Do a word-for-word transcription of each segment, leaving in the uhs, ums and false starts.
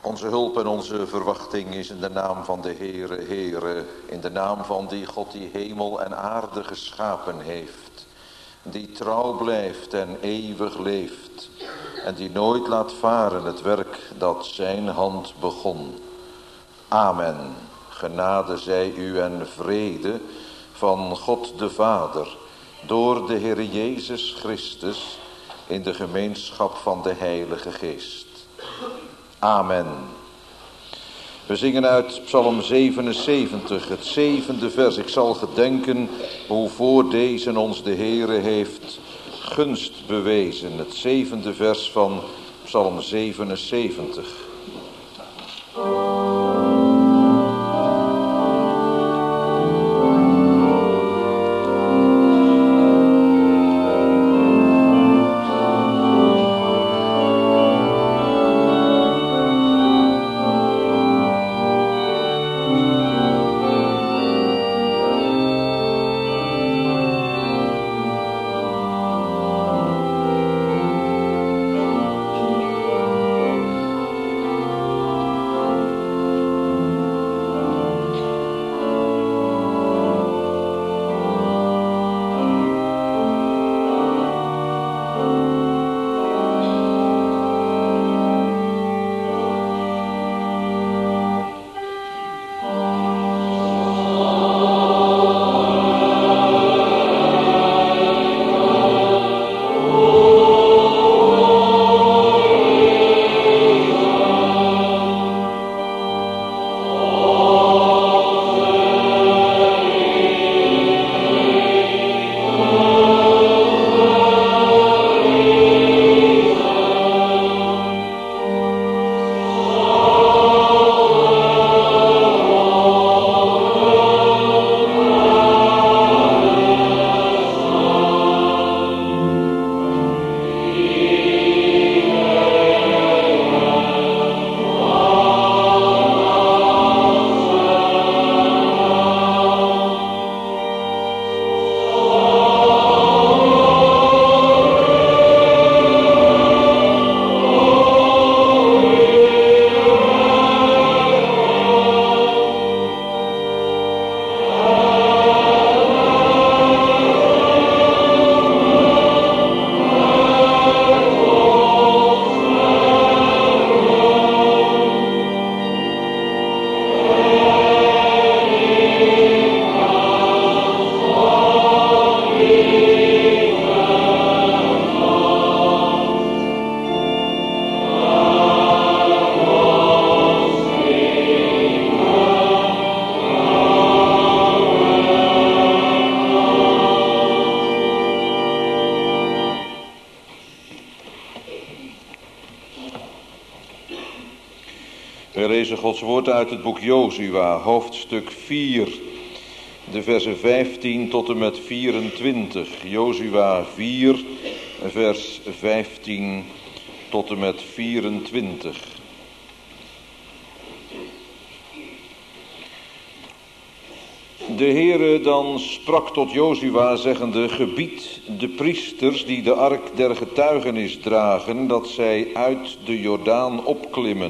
Onze hulp en onze verwachting is in de naam van de Heere, Heere, in de naam van die God die hemel en aarde geschapen heeft, die trouw blijft en eeuwig leeft en die nooit laat varen het werk dat zijn hand begon. Amen. Genade zij u en vrede van God de Vader, door de Heere Jezus Christus, in de gemeenschap van de Heilige Geest. Amen. We zingen uit Psalm zevenenzeventig, het zevende vers. Ik zal gedenken hoe voor deze ons de Heere heeft gunst bewezen. Het zevende vers van Psalm zevenenzeventig. Gods woord uit het boek Jozua, hoofdstuk vier, de versen vijftien tot en met vierentwintig. Jozua vier, vers vijftien tot en met vierentwintig. De Heere dan sprak tot Jozua, zeggende: gebied de priesters die de ark der getuigenis dragen, dat zij uit de Jordaan opklimmen.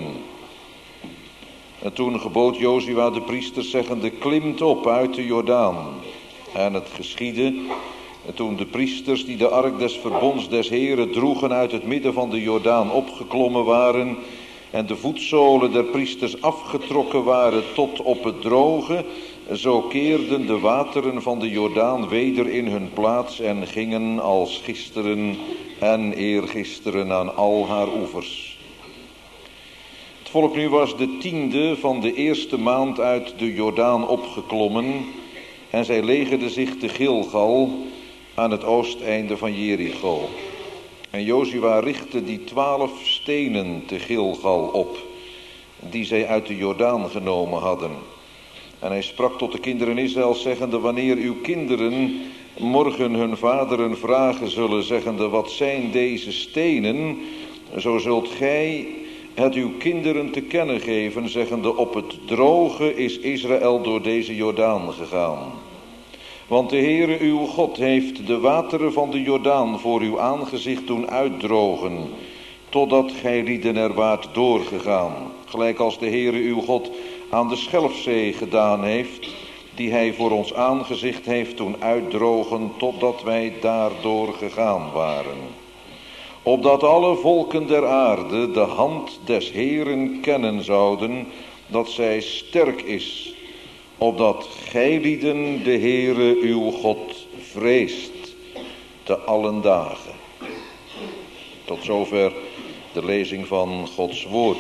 En toen gebood Jozua de priesters, zeggende: klimt op uit de Jordaan. En het geschiedde, toen de priesters die de ark des verbonds des Heeren droegen uit het midden van de Jordaan opgeklommen waren, en de voetzolen der priesters afgetrokken waren tot op het droge, zo keerden de wateren van de Jordaan weder in hun plaats en gingen als gisteren en eergisteren aan al haar oevers. Het volk nu was de tiende van de eerste maand uit de Jordaan opgeklommen en zij legerden zich te Gilgal aan het oosteinde van Jericho. En Jozua richtte die twaalf stenen te Gilgal op, die zij uit de Jordaan genomen hadden. En hij sprak tot de kinderen Israëls, zeggende: wanneer uw kinderen morgen hun vaderen vragen zullen, zeggende: wat zijn deze stenen? Zo zult gij het uw kinderen te kennen geven, zeggende: op het droge is Israël door deze Jordaan gegaan. Want de Heere uw God heeft de wateren van de Jordaan voor uw aangezicht doen uitdrogen, totdat gij lieden er waart doorgegaan, gelijk als de Heere uw God aan de Schelfzee gedaan heeft, die hij voor ons aangezicht heeft doen uitdrogen, totdat wij daardoor gegaan waren. Opdat alle volken der aarde de hand des Heeren kennen zouden, dat zij sterk is, opdat gij lieden de Heere uw God vreest te allen dagen. Tot zover de lezing van Gods woord.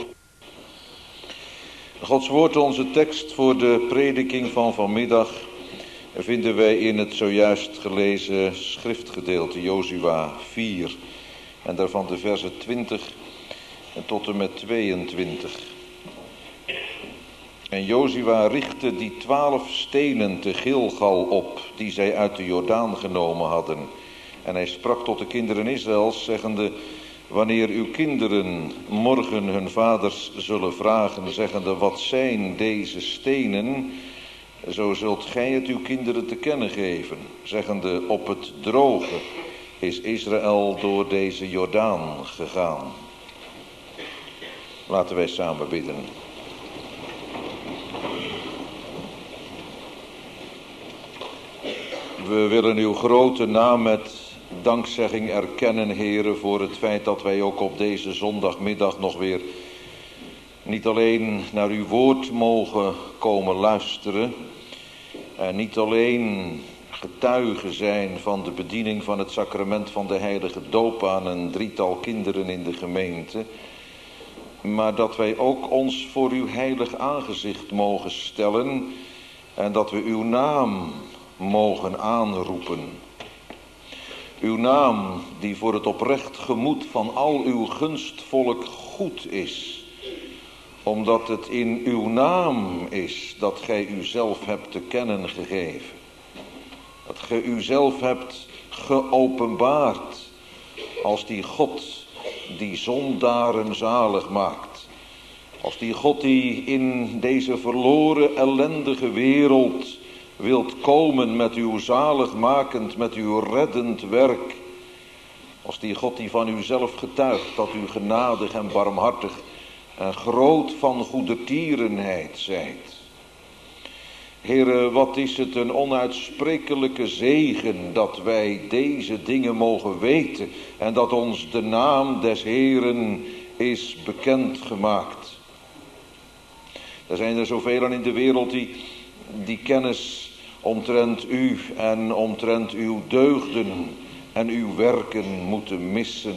Gods woord, onze tekst voor de prediking van vanmiddag, vinden wij in het zojuist gelezen schriftgedeelte Jozua vier. En daarvan de versen twintig en tot en met tweeëntwintig. En Jozua richtte die twaalf stenen te Gilgal op, die zij uit de Jordaan genomen hadden. En hij sprak tot de kinderen Israëls, zeggende: wanneer uw kinderen morgen hun vaders zullen vragen, zeggende: wat zijn deze stenen? Zo zult gij het uw kinderen te kennen geven, zeggende: op het droge is Israël door deze Jordaan gegaan. Laten wij samen bidden. We willen uw grote naam met dankzegging erkennen, Heere, voor het feit dat wij ook op deze zondagmiddag nog weer niet alleen naar uw woord mogen komen luisteren en niet alleen getuigen zijn van de bediening van het sacrament van de heilige doop aan een drietal kinderen in de gemeente, maar dat wij ook ons voor uw heilig aangezicht mogen stellen en dat we uw naam mogen aanroepen. Uw naam die voor het oprecht gemoed van al uw gunstvolk goed is, omdat het in uw naam is dat gij uzelf hebt te kennen gegeven. Dat gij uzelf hebt geopenbaard als die God die zondaren zalig maakt. Als die God die in deze verloren ellendige wereld wilt komen met uw zaligmakend, met uw reddend werk. Als die God die van uzelf getuigt dat u genadig en barmhartig en groot van goedertierenheid zijt. Heere, wat is het een onuitsprekelijke zegen dat wij deze dingen mogen weten en dat ons de naam des Heeren is bekendgemaakt. Er zijn er zoveel in de wereld die die kennis omtrent u en omtrent uw deugden en uw werken moeten missen.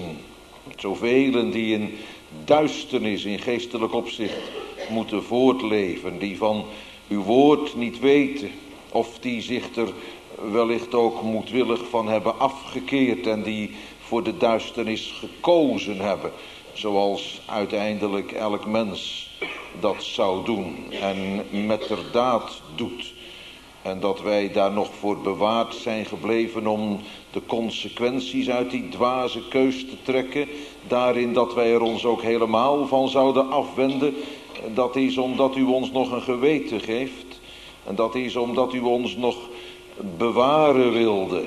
Zoveel die in duisternis in geestelijk opzicht moeten voortleven, die van uw woord niet weten, of die zich er wellicht ook moedwillig van hebben afgekeerd en die voor de duisternis gekozen hebben, zoals uiteindelijk elk mens dat zou doen en metterdaad doet. En dat wij daar nog voor bewaard zijn gebleven om de consequenties uit die dwaze keus te trekken, daarin dat wij er ons ook helemaal van zouden afwenden. Dat is omdat u ons nog een geweten geeft. En dat is omdat u ons nog bewaren wilde.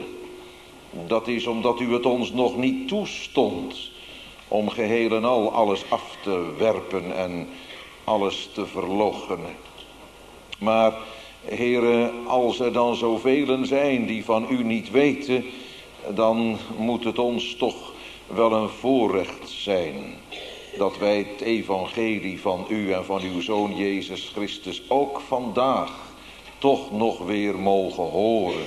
Dat is omdat u het ons nog niet toestond om geheel en al alles af te werpen en alles te verloochenen. Maar Heere, als er dan zoveel zijn die van u niet weten, dan moet het ons toch wel een voorrecht zijn dat wij het evangelie van u en van uw Zoon Jezus Christus ook vandaag toch nog weer mogen horen.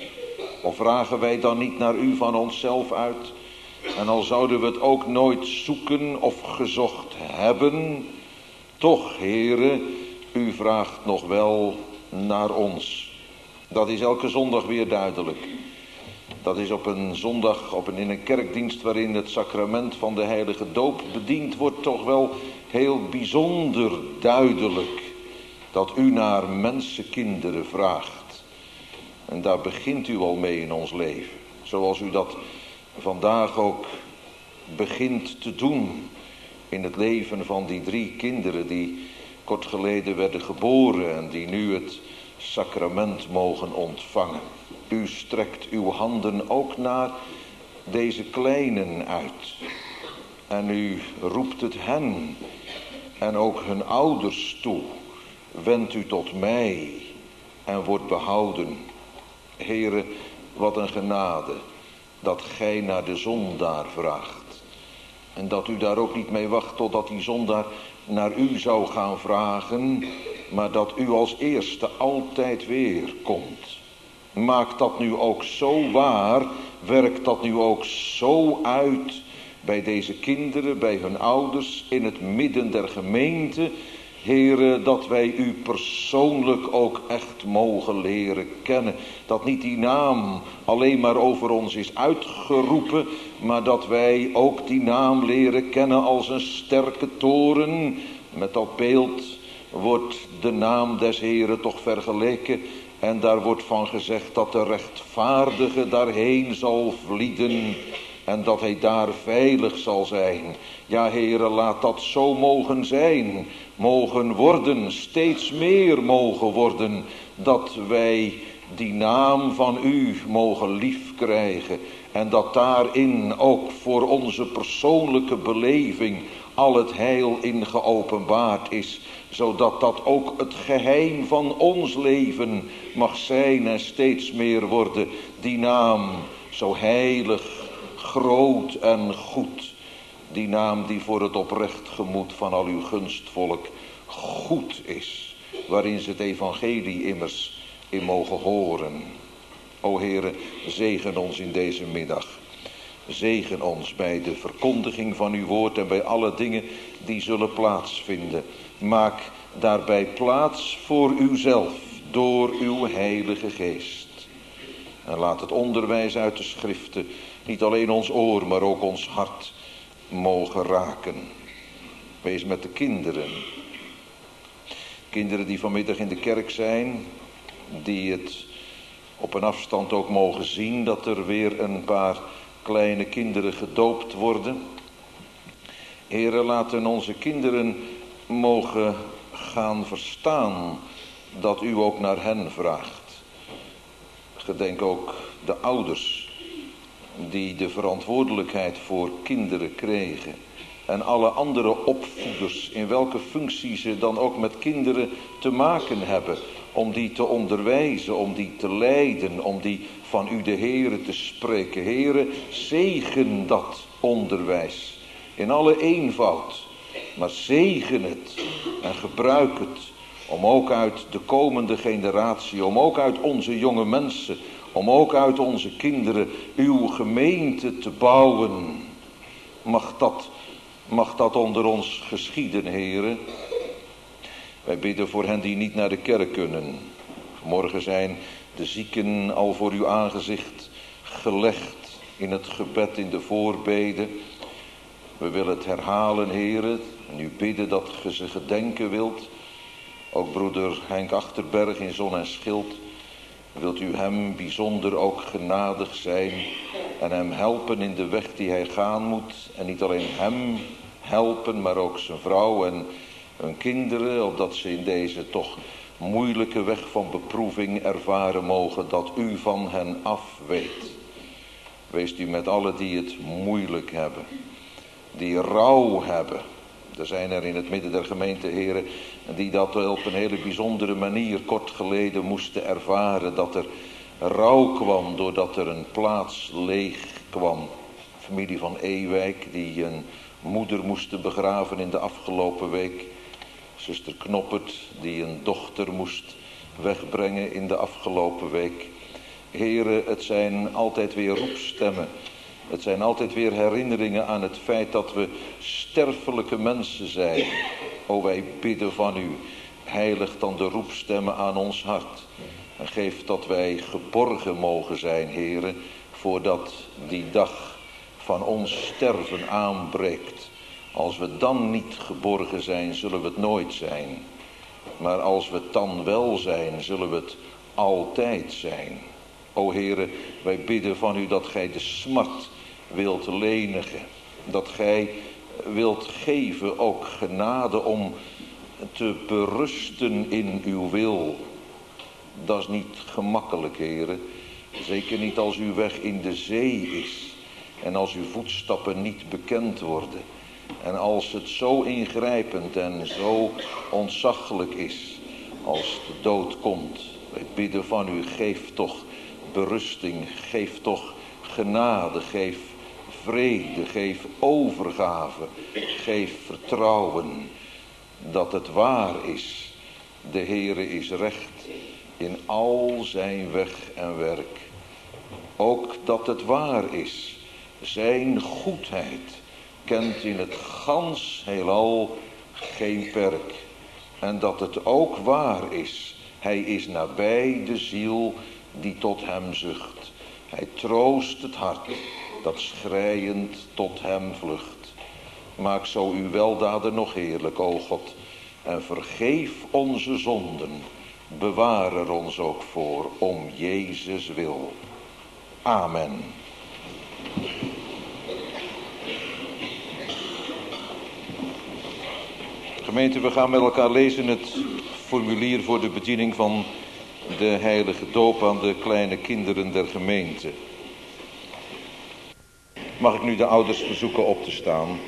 Of vragen wij dan niet naar u van onszelf uit? En al zouden we het ook nooit zoeken of gezocht hebben, toch, Heere, u vraagt nog wel naar ons. Dat is elke zondag weer duidelijk. Dat is op een zondag, op een, in een kerkdienst waarin het sacrament van de heilige doop bediend wordt, toch wel heel bijzonder duidelijk dat u naar mensenkinderen vraagt. En daar begint u al mee in ons leven. Zoals u dat vandaag ook begint te doen in het leven van die drie kinderen die kort geleden werden geboren en die nu het sacrament mogen ontvangen. U strekt uw handen ook naar deze kleinen uit. En u roept het hen en ook hun ouders toe. Wendt u tot mij en wordt behouden. Heere, wat een genade dat gij naar de zondaar vraagt. En dat u daar ook niet mee wacht totdat die zondaar naar u zou gaan vragen, maar dat u als eerste altijd weer komt. Maak dat nu ook zo waar, werk dat nu ook zo uit bij deze kinderen, bij hun ouders, in het midden der gemeente. Heere, dat wij u persoonlijk ook echt mogen leren kennen. Dat niet die naam alleen maar over ons is uitgeroepen, maar dat wij ook die naam leren kennen als een sterke toren. Met dat beeld wordt de naam des Heeren toch vergeleken. En daar wordt van gezegd dat de rechtvaardige daarheen zal vlieden en dat hij daar veilig zal zijn. Ja, Heere, laat dat zo mogen zijn, mogen worden, steeds meer mogen worden, dat wij die naam van u mogen liefkrijgen. En dat daarin ook voor onze persoonlijke beleving al het heil in geopenbaard is. Zodat dat ook het geheim van ons leven mag zijn en steeds meer worden. Die naam zo heilig, groot en goed. Die naam die voor het oprecht gemoed van al uw gunstvolk goed is. Waarin ze het evangelie immers in mogen horen. O Heere, zegen ons in deze middag. Zegen ons bij de verkondiging van uw woord en bij alle dingen die zullen plaatsvinden. Maak daarbij plaats voor uzelf door uw heilige geest. En laat het onderwijs uit de schriften niet alleen ons oor, maar ook ons hart mogen raken. Wees met de kinderen. Kinderen die vanmiddag in de kerk zijn, die het op een afstand ook mogen zien dat er weer een paar kleine kinderen gedoopt worden. Heere, laten onze kinderen mogen gaan verstaan dat u ook naar hen vraagt. Gedenk ook de ouders die de verantwoordelijkheid voor kinderen kregen. En alle andere opvoeders, in welke functie ze dan ook met kinderen te maken hebben. Om die te onderwijzen, om die te leiden, om die van u de Heere te spreken. Heere, zegen dat onderwijs in alle eenvoud. Maar zegen het en gebruik het om ook uit de komende generatie, om ook uit onze jonge mensen, om ook uit onze kinderen uw gemeente te bouwen. Mag dat, mag dat onder ons geschieden, Heere. Wij bidden voor hen die niet naar de kerk kunnen. Morgen zijn de zieken al voor uw aangezicht gelegd in het gebed, in de voorbeden. We willen het herhalen, Heere, en u bidden dat ge ze gedenken wilt. Ook broeder Henk Achterberg in Zon en Schild. Wilt u hem bijzonder ook genadig zijn en hem helpen in de weg die hij gaan moet. En niet alleen hem helpen, maar ook zijn vrouw en hun kinderen, opdat ze in deze toch moeilijke weg van beproeving ervaren mogen dat u van hen af weet. Wees u met allen die het moeilijk hebben, die rouw hebben. Er zijn er in het midden der gemeente, heren, die dat op een hele bijzondere manier kort geleden moesten ervaren. Dat er rouw kwam doordat er een plaats leeg kwam. Familie van Ewijk die een moeder moesten begraven in de afgelopen week. Zuster Knoppert die een dochter moest wegbrengen in de afgelopen week. Heren, het zijn altijd weer roepstemmen. Het zijn altijd weer herinneringen aan het feit dat we sterfelijke mensen zijn. O, wij bidden van u, heilig dan de roepstemmen aan ons hart. En geef dat wij geborgen mogen zijn, heren, voordat die dag van ons sterven aanbreekt. Als we dan niet geborgen zijn, zullen we het nooit zijn. Maar als we het dan wel zijn, zullen we het altijd zijn. O heren, wij bidden van u dat gij de smart wilt lenigen. Dat gij wilt geven ook genade om te berusten in uw wil. Dat is niet gemakkelijk, heren. Zeker niet als uw weg in de zee is. En als uw voetstappen niet bekend worden. En als het zo ingrijpend en zo ontzaglijk is als de dood komt, wij bidden van u, geef toch berusting, geef toch genade, geef vrede, geef overgave, geef vertrouwen dat het waar is. De Heere is recht in al zijn weg en werk. Ook dat het waar is, zijn goedheid kent in het gans heelal geen perk. En dat het ook waar is, hij is nabij de ziel die tot hem zucht. Hij troost het hart dat schreiend tot hem vlucht. Maak zo uw weldaden nog heerlijk, o God, en vergeef onze zonden. Bewaar er ons ook voor, om Jezus wil. Amen. Gemeente, we gaan met elkaar lezen het formulier voor de bediening van de heilige doop aan de kleine kinderen der gemeente. Mag ik nu de ouders verzoeken op te staan?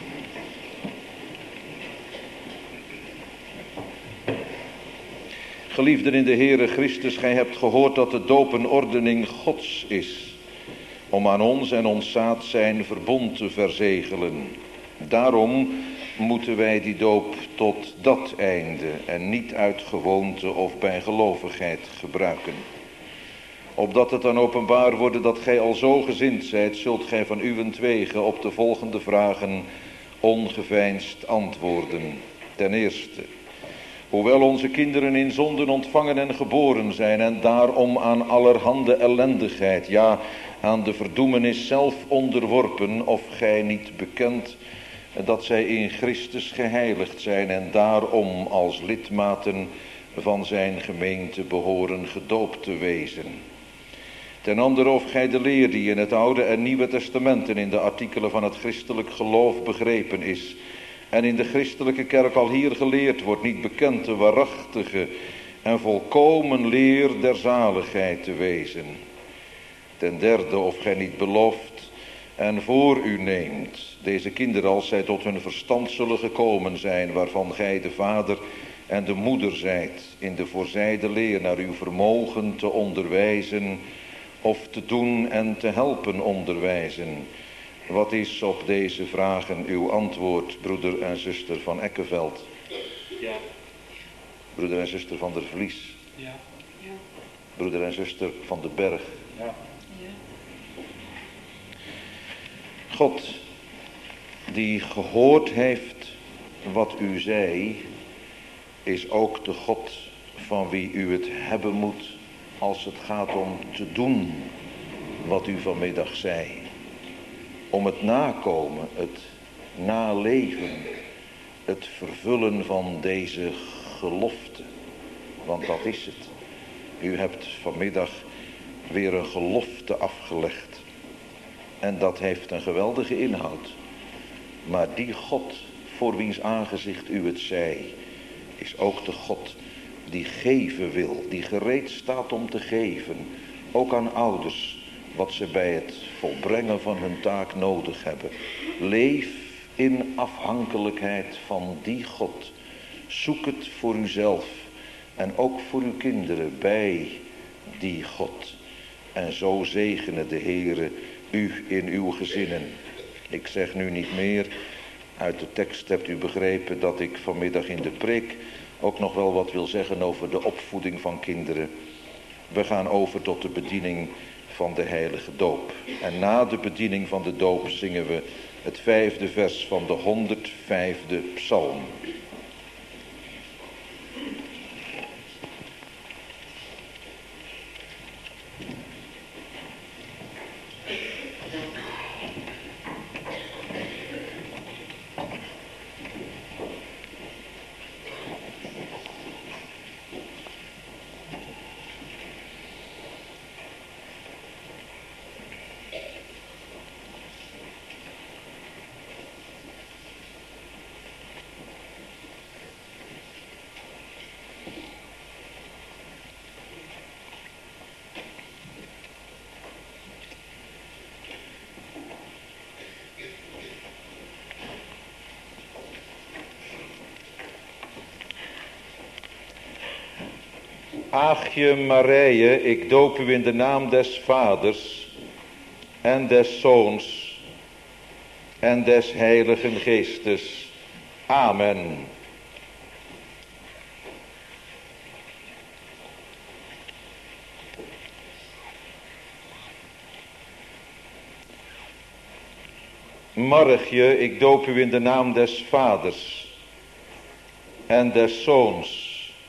Geliefden in de Heere Christus, gij hebt gehoord dat de doop een ordening Gods is, om aan ons en ons zaad zijn verbond te verzegelen. Daarom moeten wij die doop tot dat einde en niet uit gewoonte of bijgelovigheid gebruiken. Opdat het dan openbaar worden dat gij al zo gezind zijt, zult gij van uwentwege op de volgende vragen ongeveinsd antwoorden. Ten eerste, hoewel onze kinderen in zonden ontvangen en geboren zijn en daarom aan allerhande ellendigheid, ja, aan de verdoemenis zelf onderworpen, of gij niet bekend dat zij in Christus geheiligd zijn en daarom als lidmaten van zijn gemeente behoren gedoopt te wezen. Ten andere of gij de leer die in het Oude en Nieuwe Testamenten in de artikelen van het christelijk geloof begrepen is en in de christelijke kerk al hier geleerd wordt, niet bekend de waarachtige en volkomen leer der zaligheid te wezen. Ten derde of gij niet belooft en voor u neemt deze kinderen als zij tot hun verstand zullen gekomen zijn, waarvan gij de vader en de moeder zijt, in de voorzijde leer naar uw vermogen te onderwijzen of te doen en te helpen onderwijzen. Wat is op deze vragen uw antwoord, broeder en zuster van Ekkeveld? Ja. Broeder en zuster van der Vlies? Ja. Ja. Broeder en zuster van de Berg? Ja. Ja. God, die gehoord heeft wat u zei, is ook de God van wie u het hebben moet als het gaat om te doen wat u vanmiddag zei. Om het nakomen, het naleven, het vervullen van deze gelofte. Want dat is het. U hebt vanmiddag weer een gelofte afgelegd. En dat heeft een geweldige inhoud. Maar die God, voor wiens aangezicht u het zei, is ook de God die geven wil, die gereed staat om te geven, ook aan ouders, wat ze bij het volbrengen van hun taak nodig hebben. Leef in afhankelijkheid van die God. Zoek het voor uzelf en ook voor uw kinderen bij die God. En zo zegene de Heere u in uw gezinnen. Ik zeg nu niet meer. Uit de tekst hebt u begrepen dat ik vanmiddag in de preek ook nog wel wat wil zeggen over de opvoeding van kinderen. We gaan over tot de bediening van de heilige doop. En na de bediening van de doop zingen we het vijfde vers van de honderdvijfde psalm. Aagje Marije, ik doop u in de naam des Vaders en des Zoons en des Heiligen Geestes. Amen. Margje, ik doop u in de naam des Vaders en des Zoons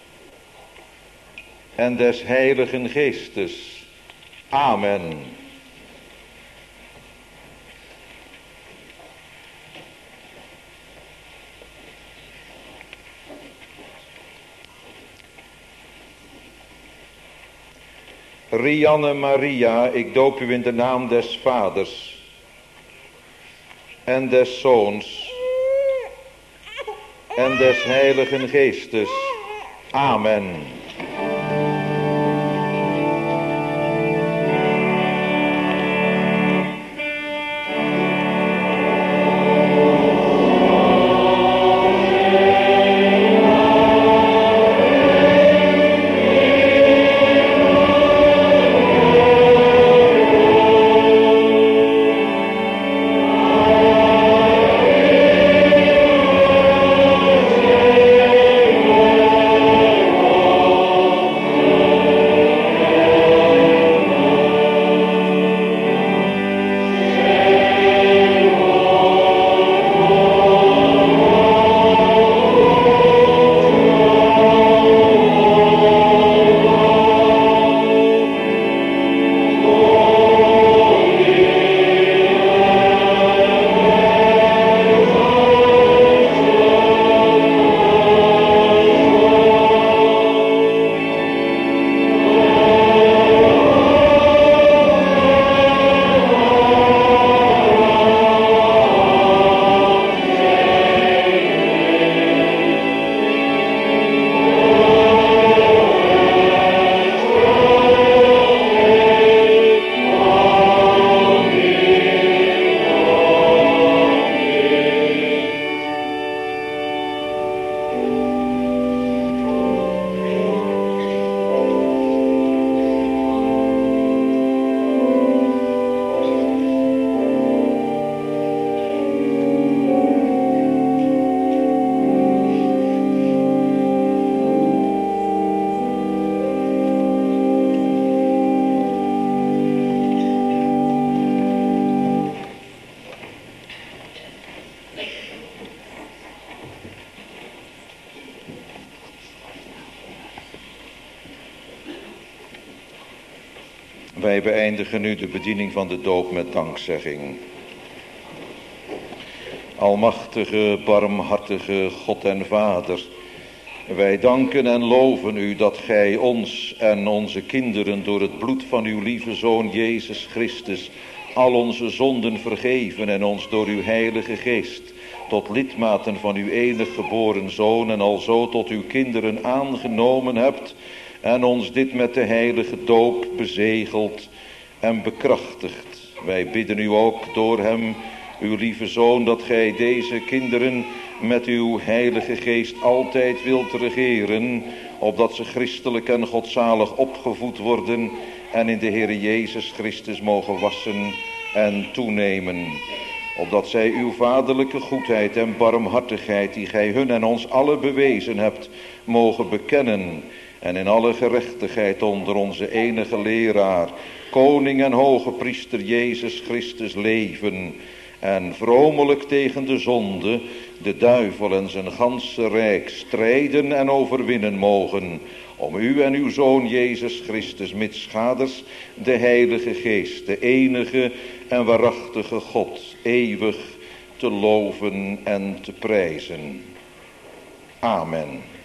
en des Heiligen Geestes. Amen. Rianne Maria, ik doop u in de naam des Vaders en des Zoons en des Heiligen Geestes. Amen. Wij beëindigen nu de bediening van de doop met dankzegging. Almachtige, barmhartige God en Vader, wij danken en loven u dat gij ons en onze kinderen door het bloed van uw lieve Zoon Jezus Christus al onze zonden vergeven en ons door uw Heilige Geest tot lidmaten van uw enig geboren Zoon en alzo tot uw kinderen aangenomen hebt en ons dit met de heilige doop bezegeld en bekrachtigt. Wij bidden u ook door hem, uw lieve Zoon, dat gij deze kinderen met uw Heilige Geest altijd wilt regeren, opdat ze christelijk en godzalig opgevoed worden en in de Heere Jezus Christus mogen wassen en toenemen. Opdat zij uw vaderlijke goedheid en barmhartigheid, die gij hun en ons allen bewezen hebt, mogen bekennen en in alle gerechtigheid onder onze enige leraar, koning en hoge priester Jezus Christus leven en vromelijk tegen de zonde, de duivel en zijn ganse rijk strijden en overwinnen mogen, om u en uw Zoon Jezus Christus mitschaders de Heilige Geest, de enige en waarachtige God, eeuwig te loven en te prijzen. Amen.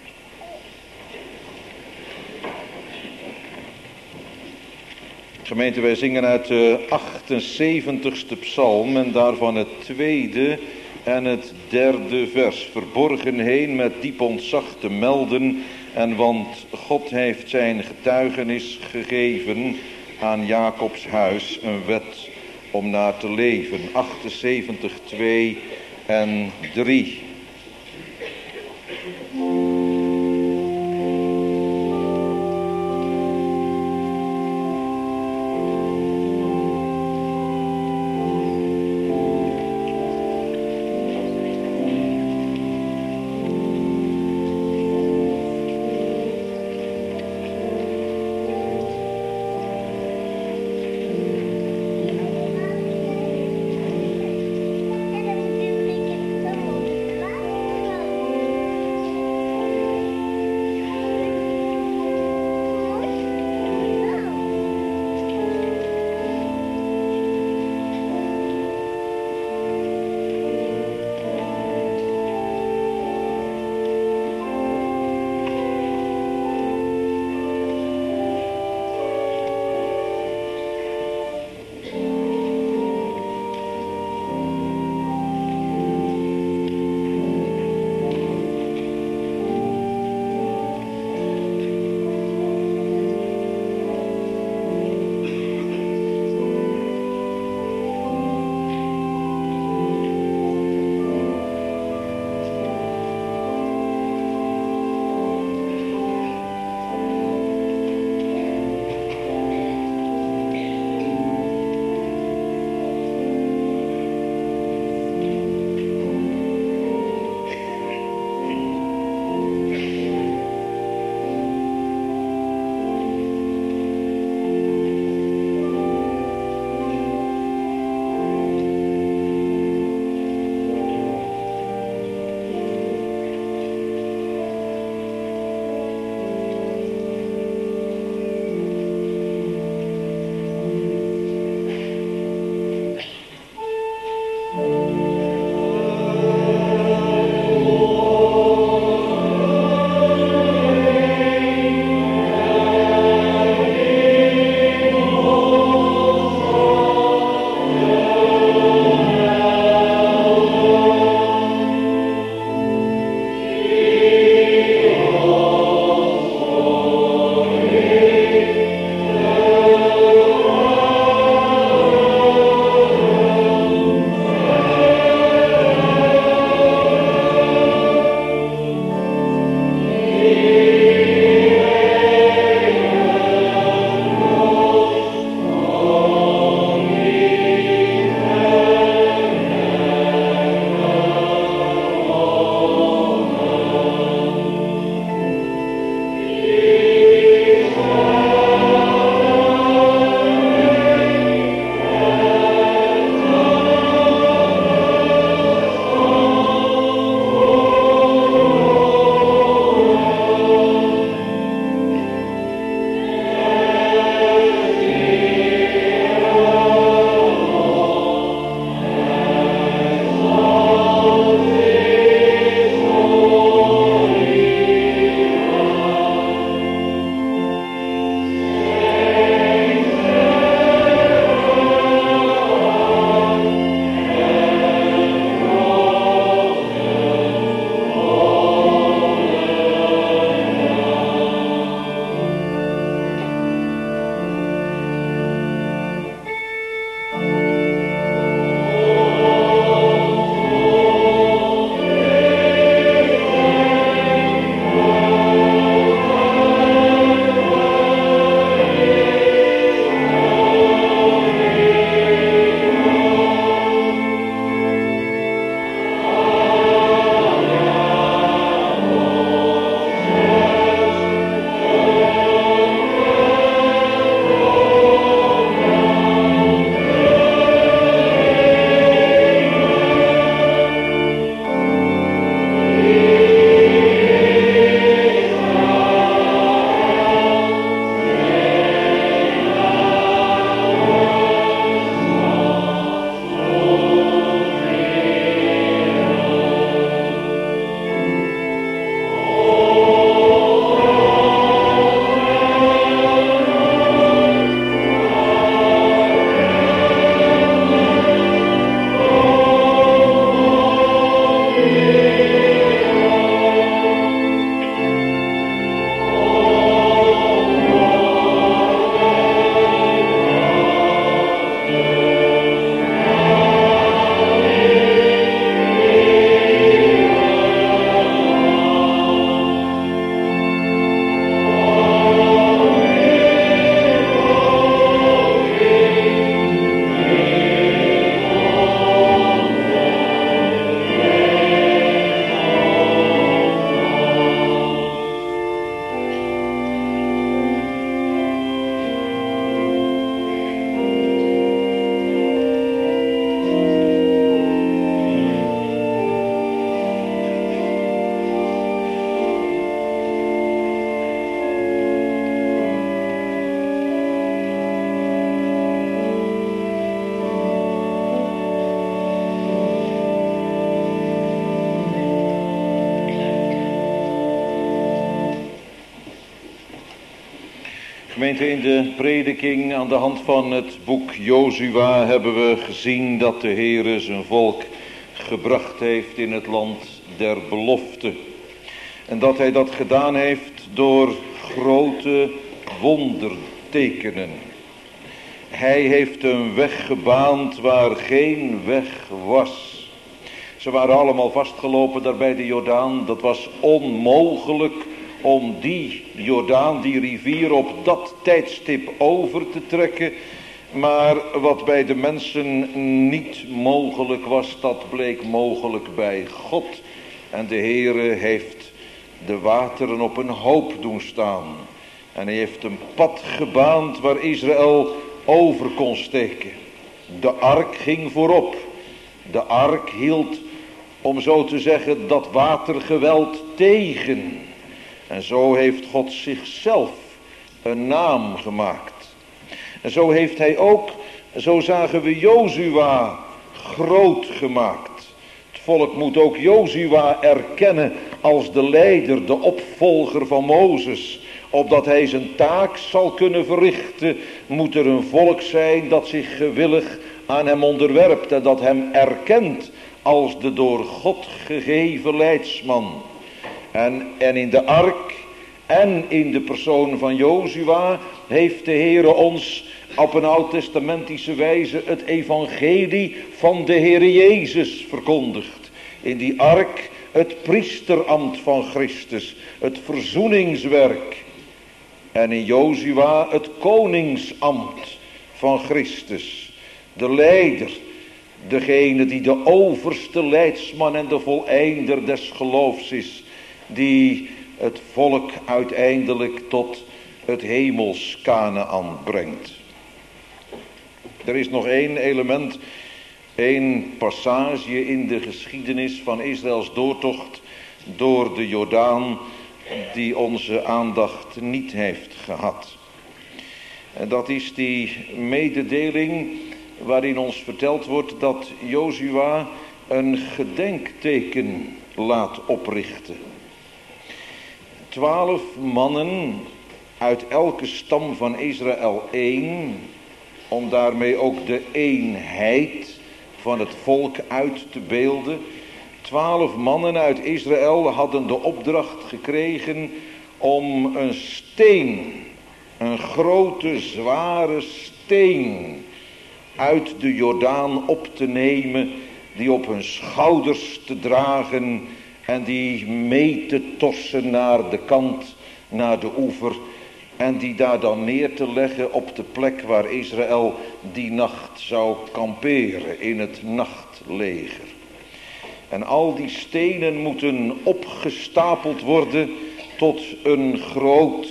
Gemeente, wij zingen uit de achtenzeventigste psalm en daarvan het tweede en het derde vers. Verborgen heen met diep ontzag te melden, en want God heeft zijn getuigenis gegeven aan Jacobs huis, een wet om naar te leven. achtenzeventig, twee en drie. Gemeente, in de prediking aan de hand van het boek Jozua hebben we gezien dat de Heere zijn volk gebracht heeft in het land der belofte. En dat hij dat gedaan heeft door grote wondertekenen. Hij heeft een weg gebaand waar geen weg was. Ze waren allemaal vastgelopen daar bij de Jordaan. Dat was onmogelijk om die Jordaan, die rivier, op dat tijdstip over te trekken. Maar wat bij de mensen niet mogelijk was, dat bleek mogelijk bij God. En de Heere heeft de wateren op een hoop doen staan. En hij heeft een pad gebaand waar Israël over kon steken. De ark ging voorop. De ark hield, om zo te zeggen, dat watergeweld tegen. En zo heeft God zichzelf een naam gemaakt. En zo heeft hij ook, zo zagen we Jozua groot gemaakt. Het volk moet ook Jozua erkennen als de leider, de opvolger van Mozes. Opdat hij zijn taak zal kunnen verrichten, moet er een volk zijn dat zich gewillig aan hem onderwerpt. En dat hem erkent als de door God gegeven leidsman. En, en in de ark en in de persoon van Jozua heeft de Heere ons op een oud-testamentische wijze het evangelie van de Heere Jezus verkondigd. In die ark het priesterambt van Christus, het verzoeningswerk. En in Jozua het koningsambt van Christus, de leider. Degene die de overste leidsman en de voleinder des geloofs is. Die het volk uiteindelijk tot het hemels Kanaän brengt. Er is nog één element, één passage in de geschiedenis van Israëls doortocht door de Jordaan die onze aandacht niet heeft gehad. En dat is die mededeling waarin ons verteld wordt dat Jozua een gedenkteken laat oprichten. Twaalf mannen uit elke stam van Israël één, om daarmee ook de eenheid van het volk uit te beelden. Twaalf mannen uit Israël hadden de opdracht gekregen om een steen, een grote zware steen, uit de Jordaan op te nemen, die op hun schouders te dragen en die mee te torsen naar de kant, naar de oever, en die daar dan neer te leggen op de plek waar Israël die nacht zou kamperen, in het nachtleger. En al die stenen moeten opgestapeld worden tot een groot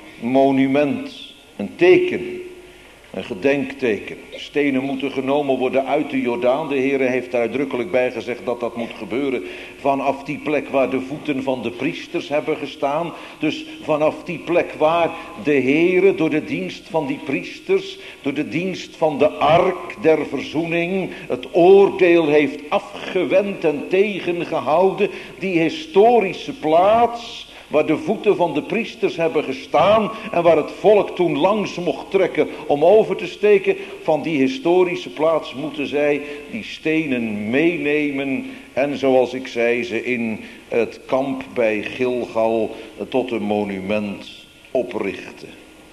monument, een teken. Een gedenkteken. Stenen moeten genomen worden uit de Jordaan. De Heere heeft er uitdrukkelijk bij gezegd dat dat moet gebeuren vanaf die plek waar de voeten van de priesters hebben gestaan. Dus vanaf die plek waar de Heere door de dienst van die priesters, door de dienst van de ark der verzoening, het oordeel heeft afgewend en tegengehouden. Die historische plaats waar de voeten van de priesters hebben gestaan en waar het volk toen langs mocht trekken om over te steken. Van die historische plaats moeten zij die stenen meenemen en zoals ik zei ze in het kamp bij Gilgal tot een monument oprichten.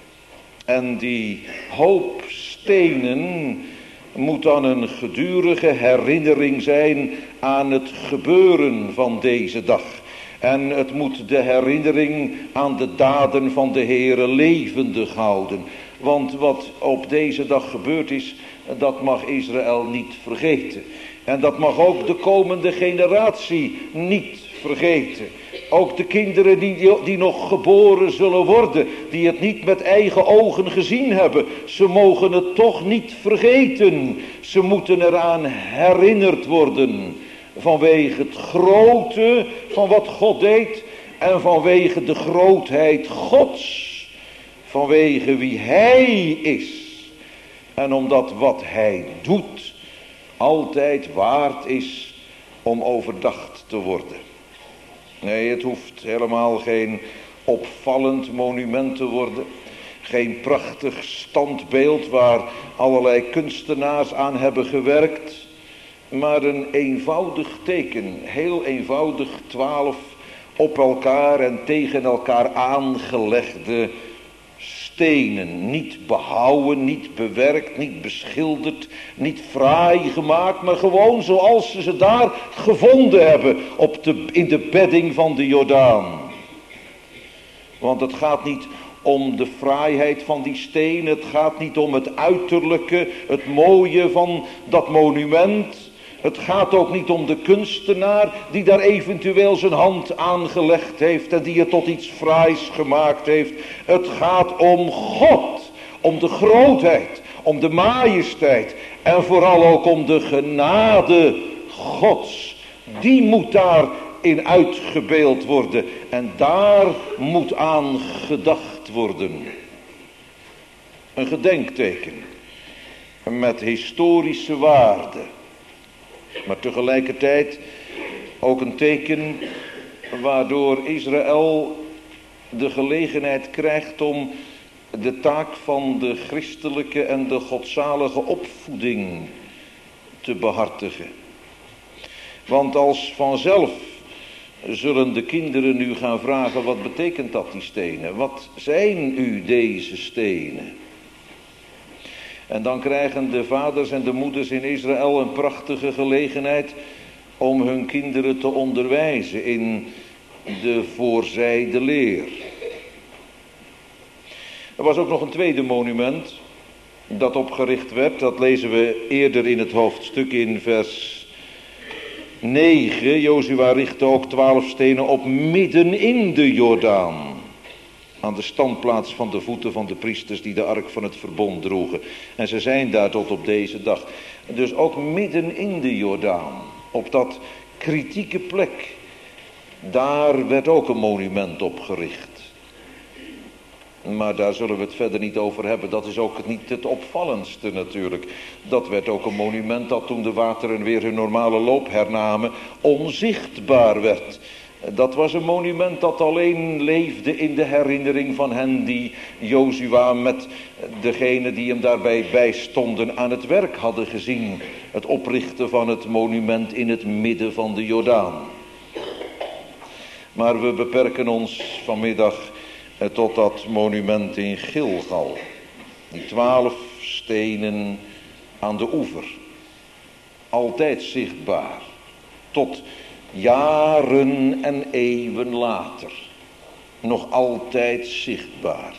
En die hoop stenen moet dan een gedurige herinnering zijn aan het gebeuren van deze dag. En het moet de herinnering aan de daden van de Heere levendig houden. Want wat op deze dag gebeurd is, dat mag Israël niet vergeten. En dat mag ook de komende generatie niet vergeten. Ook de kinderen die, die nog geboren zullen worden, die het niet met eigen ogen gezien hebben. Ze mogen het toch niet vergeten. Ze moeten eraan herinnerd worden. Vanwege het grote van wat God deed en vanwege de grootheid Gods. Vanwege wie Hij is. En omdat wat Hij doet altijd waard is om overdacht te worden. Nee, het hoeft helemaal geen opvallend monument te worden. Geen prachtig standbeeld waar allerlei kunstenaars aan hebben gewerkt, maar een eenvoudig teken, heel eenvoudig, twaalf op elkaar en tegen elkaar aangelegde stenen. Niet behouwen, niet bewerkt, niet beschilderd, niet fraai gemaakt, maar gewoon zoals ze ze daar gevonden hebben op de, in de bedding van de Jordaan. Want het gaat niet om de fraaiheid van die steen, het gaat niet om het uiterlijke, het mooie van dat monument. Het gaat ook niet om de kunstenaar die daar eventueel zijn hand aangelegd heeft en die het tot iets fraais gemaakt heeft. Het gaat om God, om de grootheid, om de majesteit en vooral ook om de genade Gods. Die moet daarin uitgebeeld worden en daar moet aan gedacht worden. Een gedenkteken met historische waarde. Maar tegelijkertijd ook een teken waardoor Israël de gelegenheid krijgt om de taak van de christelijke en de godzalige opvoeding te behartigen. Want als vanzelf zullen de kinderen nu gaan vragen, wat betekent dat die stenen? Wat zijn u deze stenen? En dan krijgen de vaders en de moeders in Israël een prachtige gelegenheid om hun kinderen te onderwijzen in de voorzijde leer. Er was ook nog een tweede monument dat opgericht werd. Dat lezen we eerder in het hoofdstuk in vers negen. Jozua richtte ook twaalf stenen op midden in de Jordaan. Aan de standplaats van de voeten van de priesters die de ark van het verbond droegen. En ze zijn daar tot op deze dag. Dus ook midden in de Jordaan. Op dat kritieke plek. Daar werd ook een monument opgericht. Maar daar zullen we het verder niet over hebben. Dat is ook niet het opvallendste natuurlijk. Dat werd ook een monument dat toen de wateren weer hun normale loop hernamen, onzichtbaar werd. Dat was een monument dat alleen leefde in de herinnering van hen die Jozua met degene die hem daarbij bijstonden aan het werk hadden gezien. Het oprichten van het monument in het midden van de Jordaan. Maar we beperken ons vanmiddag tot dat monument in Gilgal. Die twaalf stenen aan de oever. Altijd zichtbaar. Tot jaren en eeuwen later. Nog altijd zichtbaar.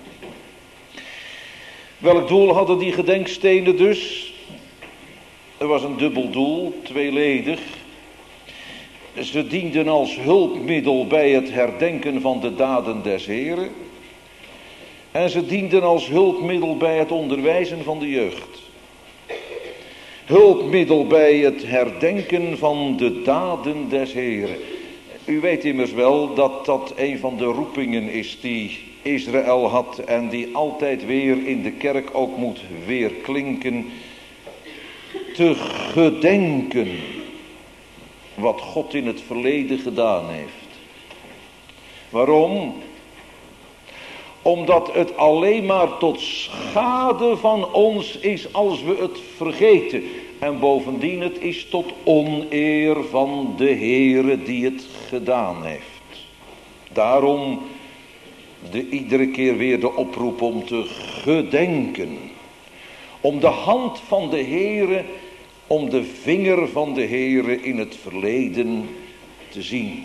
Welk doel hadden die gedenkstenen dus? Er was een dubbel doel, tweeledig. Ze dienden als hulpmiddel bij het herdenken van de daden des Heren. En ze dienden als hulpmiddel bij het onderwijzen van de jeugd. Hulpmiddel bij het herdenken van de daden des Heren. U weet immers wel dat dat een van de roepingen is die Israël had en die altijd weer in de kerk ook moet weerklinken. Te gedenken wat God in het verleden gedaan heeft. Waarom? Omdat het alleen maar tot schade van ons is als we het vergeten. En bovendien het is tot oneer van de Heere die het gedaan heeft. Daarom de iedere keer weer de oproep om te gedenken. Om de hand van de Heere, om de vinger van de Heere in het verleden te zien.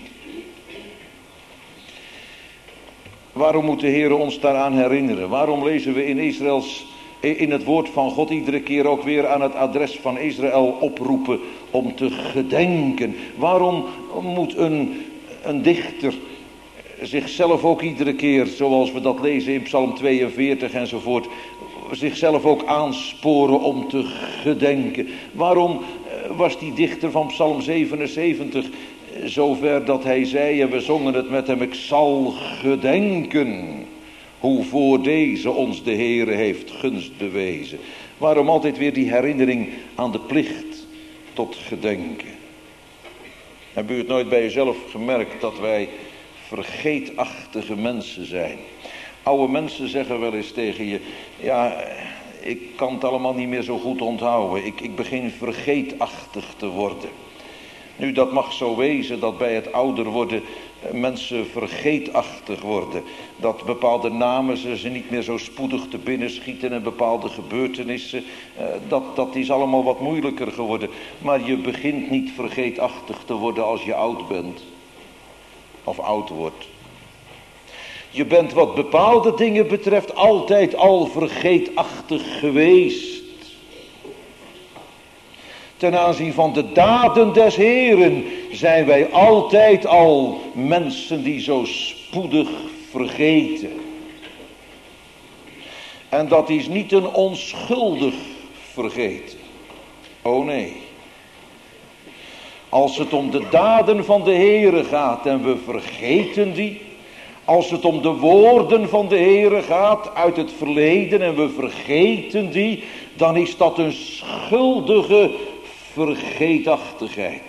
Waarom moet de Heere ons daaraan herinneren? Waarom lezen we in Israëls, in het woord van God iedere keer ook weer aan het adres van Israël oproepen om te gedenken? Waarom moet een, een dichter zichzelf ook iedere keer, zoals we dat lezen in Psalm tweeënveertig enzovoort, zichzelf ook aansporen om te gedenken? Waarom was die dichter van Psalm zevenenzeventig zover dat hij zei, en we zongen het met hem, ik zal gedenken hoe voor deze ons de Heere heeft gunst bewezen? Waarom altijd weer die herinnering aan de plicht tot gedenken? Hebben u het nooit bij uzelf gemerkt dat wij vergeetachtige mensen zijn? Oude mensen zeggen wel eens tegen je, ja, ik kan het allemaal niet meer zo goed onthouden. Ik, ik begin vergeetachtig te worden. Nu, dat mag zo wezen dat bij het ouder worden mensen vergeetachtig worden. Dat bepaalde namen ze, ze niet meer zo spoedig te binnen schieten en bepaalde gebeurtenissen. Dat, dat is allemaal wat moeilijker geworden. Maar je begint niet vergeetachtig te worden als je oud bent. Of oud wordt. Je bent wat bepaalde dingen betreft altijd al vergeetachtig geweest. Ten aanzien van de daden des Heeren zijn wij altijd al mensen die zo spoedig vergeten. En dat is niet een onschuldig vergeten. Oh nee. Als het om de daden van de Heere gaat en we vergeten die. Als het om de woorden van de Heere gaat uit het verleden en we vergeten die. Dan is dat een schuldige vergeetachtigheid.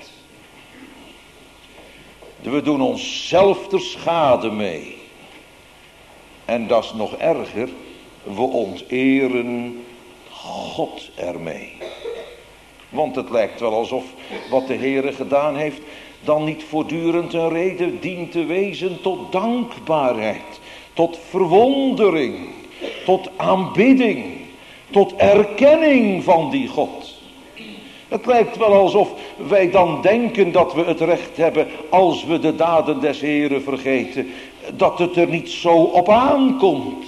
We doen onszelf ter schade mee. En dat is nog erger. We onteren God ermee. Want het lijkt wel alsof wat de Heere gedaan heeft dan niet voortdurend een reden dient te wezen tot dankbaarheid, tot verwondering, tot aanbidding, tot erkenning van die God. Het lijkt wel alsof wij dan denken dat we het recht hebben, als we de daden des Heeren vergeten, dat het er niet zo op aankomt.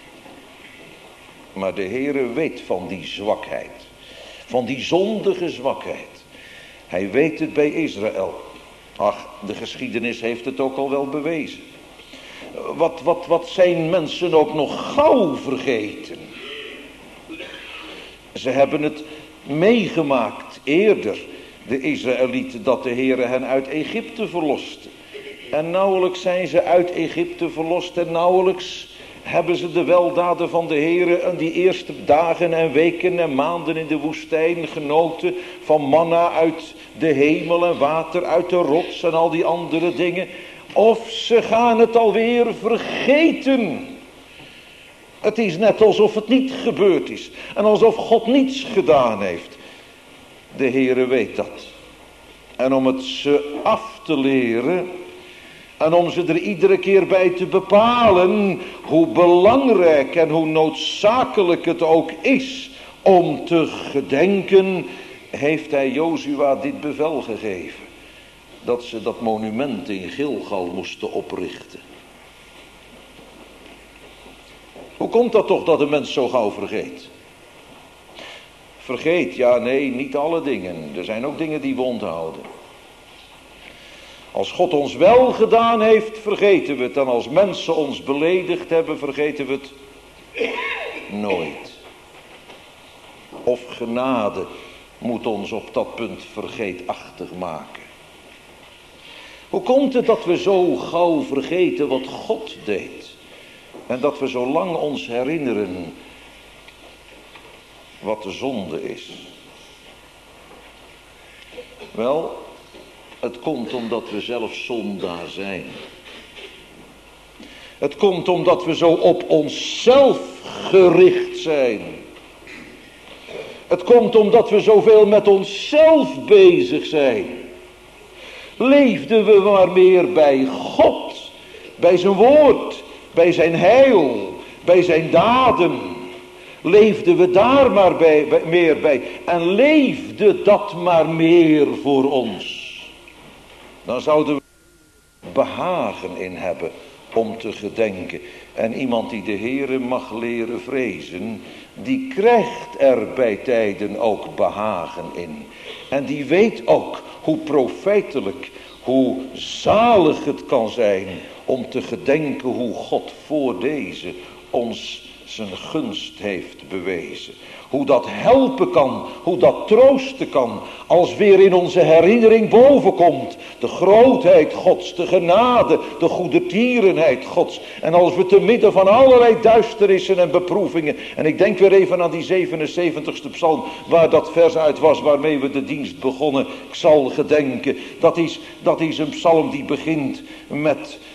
Maar de Heere weet van die zwakheid, van die zondige zwakheid. Hij weet het bij Israël. Ach, de geschiedenis heeft het ook al wel bewezen. Wat, wat, wat zijn mensen ook nog gauw vergeten. Ze hebben het meegemaakt eerder, de Israëlieten, dat de Heere hen uit Egypte verloste. En nauwelijks zijn ze uit Egypte verlost en nauwelijks hebben ze de weldaden van de Heere en die eerste dagen en weken en maanden in de woestijn genoten van manna uit de hemel en water uit de rots en al die andere dingen. Of ze gaan het alweer vergeten. Het is net alsof het niet gebeurd is en alsof God niets gedaan heeft. De Heere weet dat. En om het ze af te leren en om ze er iedere keer bij te bepalen hoe belangrijk en hoe noodzakelijk het ook is om te gedenken, heeft hij Jozua dit bevel gegeven. Dat ze dat monument in Gilgal moesten oprichten. Hoe komt dat toch dat een mens zo gauw vergeet? Vergeet, ja nee, niet alle dingen. Er zijn ook dingen die we onthouden. Als God ons wel gedaan heeft, vergeten we het. En als mensen ons beledigd hebben, vergeten we het nooit. Of genade moet ons op dat punt vergeetachtig maken. Hoe komt het dat we zo gauw vergeten wat God deed? En dat we zo lang ons herinneren wat de zonde is? Wel, het komt omdat we zelf zondaar zijn. Het komt omdat we zo op onszelf gericht zijn. Het komt omdat we zoveel met onszelf bezig zijn. Leefden we maar meer bij God, bij zijn woord, bij zijn heil, bij zijn daden. Leefden we daar maar bij, bij, meer bij. En leefde dat maar meer voor ons. Dan zouden we behagen in hebben om te gedenken. En iemand die de Heere mag leren vrezen, die krijgt er bij tijden ook behagen in. En die weet ook hoe profijtelijk, hoe zalig het kan zijn om te gedenken hoe God voor deze ons zijn gunst heeft bewezen. Hoe dat helpen kan, hoe dat troosten kan, als weer in onze herinnering bovenkomt de grootheid Gods, de genade, de goedertierenheid Gods. En als we te midden van allerlei duisterissen en beproevingen, en ik denk weer even aan die zevenenzeventigste psalm, waar dat vers uit was waarmee we de dienst begonnen, ik zal gedenken. Dat is, dat is een psalm die begint met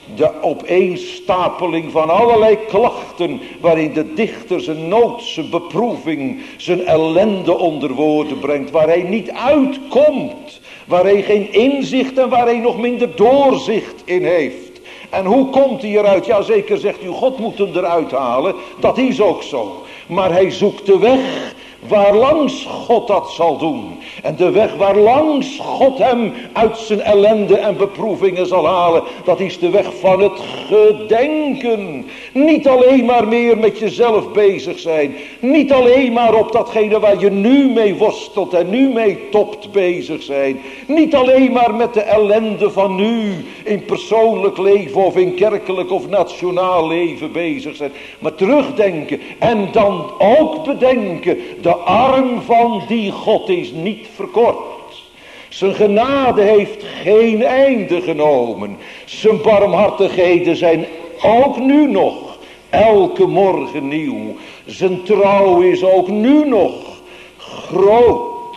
De opeenstapeling van allerlei klachten, waarin de dichter zijn nood, zijn beproeving, zijn ellende onder woorden brengt, waar hij niet uitkomt, waar hij geen inzicht en waar hij nog minder doorzicht in heeft. En hoe komt hij eruit? Ja, zeker zegt u, God moet hem eruit halen. Dat is ook zo. Maar hij zoekt de weg waarlangs God dat zal doen. En de weg waarlangs God hem uit zijn ellende en beproevingen zal halen, dat is de weg van het gedenken. Niet alleen maar meer met jezelf bezig zijn. Niet alleen maar op datgene waar je nu mee worstelt en nu mee topt bezig zijn. Niet alleen maar met de ellende van nu in persoonlijk leven of in kerkelijk of nationaal leven bezig zijn. Maar terugdenken en dan ook bedenken, de arm van die God is niet verkort. Zijn genade heeft geen einde genomen. Zijn barmhartigheden zijn ook nu nog elke morgen nieuw. Zijn trouw is ook nu nog groot.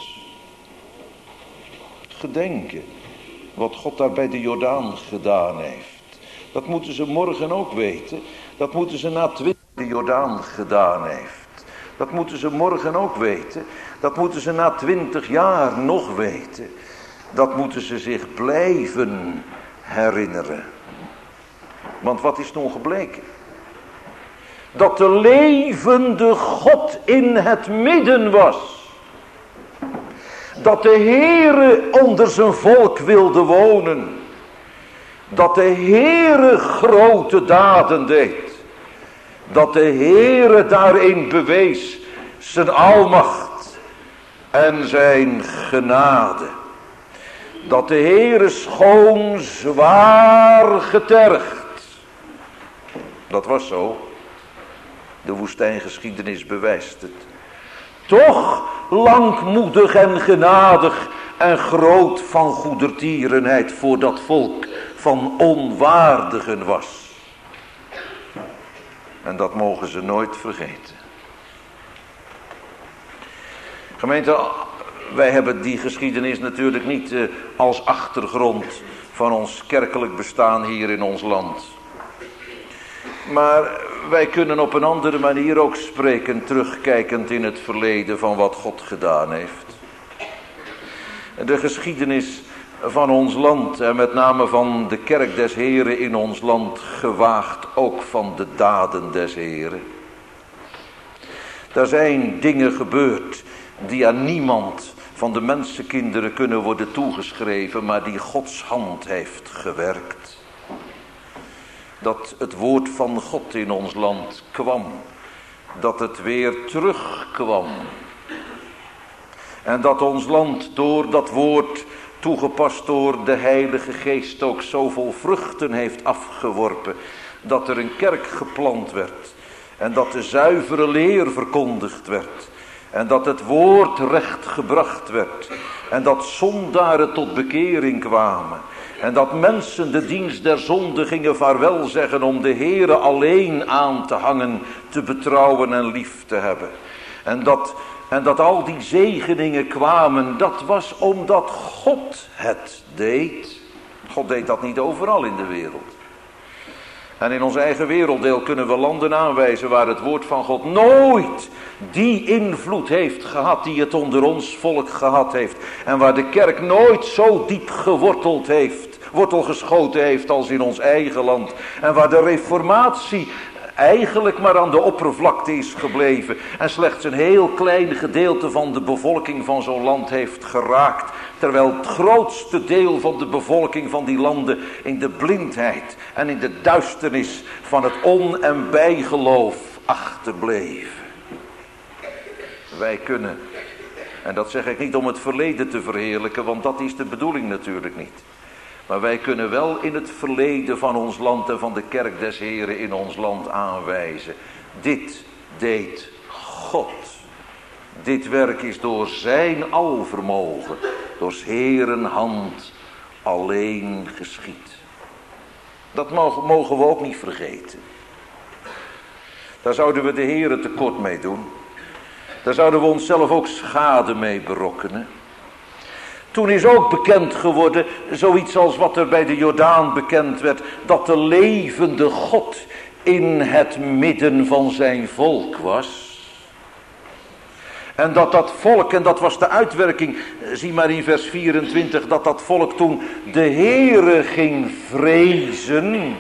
Gedenken wat God daar bij de Jordaan gedaan heeft. Dat moeten ze morgen ook weten. Dat moeten ze na twintig de Jordaan gedaan heeft. Dat moeten ze morgen ook weten. Dat moeten ze na twintig jaar nog weten. Dat moeten ze zich blijven herinneren. Want wat is toen gebleken? Dat de levende God in het midden was. Dat de Heere onder zijn volk wilde wonen. Dat de Heere grote daden deed. Dat de Heere daarin bewees zijn almacht en zijn genade. Dat de Heere schoon zwaar getergd. Dat was zo. De woestijngeschiedenis bewijst het. Toch langmoedig en genadig en groot van goedertierenheid voor dat volk van onwaardigen was. En dat mogen ze nooit vergeten. Gemeente, wij hebben die geschiedenis natuurlijk niet uh, als achtergrond van ons kerkelijk bestaan hier in ons land. Maar wij kunnen op een andere manier ook spreken, terugkijkend in het verleden van wat God gedaan heeft. De geschiedenis van ons land en met name van de kerk des Heren in ons land gewaagd ook van de daden des Heren. Er zijn dingen gebeurd die aan niemand van de mensenkinderen kunnen worden toegeschreven, maar die Gods hand heeft gewerkt. Dat het woord van God in ons land kwam, dat het weer terugkwam. En dat ons land door dat woord, toegepast door de Heilige Geest, ook zoveel vruchten heeft afgeworpen, dat er een kerk geplant werd en dat de zuivere leer verkondigd werd en dat het woord recht gebracht werd en dat zondaren tot bekering kwamen en dat mensen de dienst der zonde gingen vaarwel zeggen om de Heere alleen aan te hangen, te betrouwen en lief te hebben. En dat, en dat al die zegeningen kwamen, dat was omdat God het deed. God deed dat niet overal in de wereld. En in ons eigen werelddeel kunnen we landen aanwijzen waar het woord van God nooit die invloed heeft gehad die het onder ons volk gehad heeft. En waar de kerk nooit zo diep geworteld heeft, wortel geschoten heeft als in ons eigen land. En waar de reformatie eigenlijk maar aan de oppervlakte is gebleven en slechts een heel klein gedeelte van de bevolking van zo'n land heeft geraakt, terwijl het grootste deel van de bevolking van die landen in de blindheid en in de duisternis van het on- en bijgeloof achterbleef. Wij kunnen, en dat zeg ik niet om het verleden te verheerlijken, want dat is de bedoeling natuurlijk niet. Maar wij kunnen wel in het verleden van ons land en van de kerk des Heren in ons land aanwijzen. Dit deed God. Dit werk is door zijn alvermogen, door 's Heeren hand alleen geschied. Dat mogen, mogen we ook niet vergeten. Daar zouden we de Heere tekort mee doen. Daar zouden we onszelf ook schade mee berokkenen. Toen is ook bekend geworden, zoiets als wat er bij de Jordaan bekend werd, dat de levende God in het midden van zijn volk was. En dat dat volk, en dat was de uitwerking, zie maar in vers vierentwintig, dat dat volk toen de Heere ging vrezen.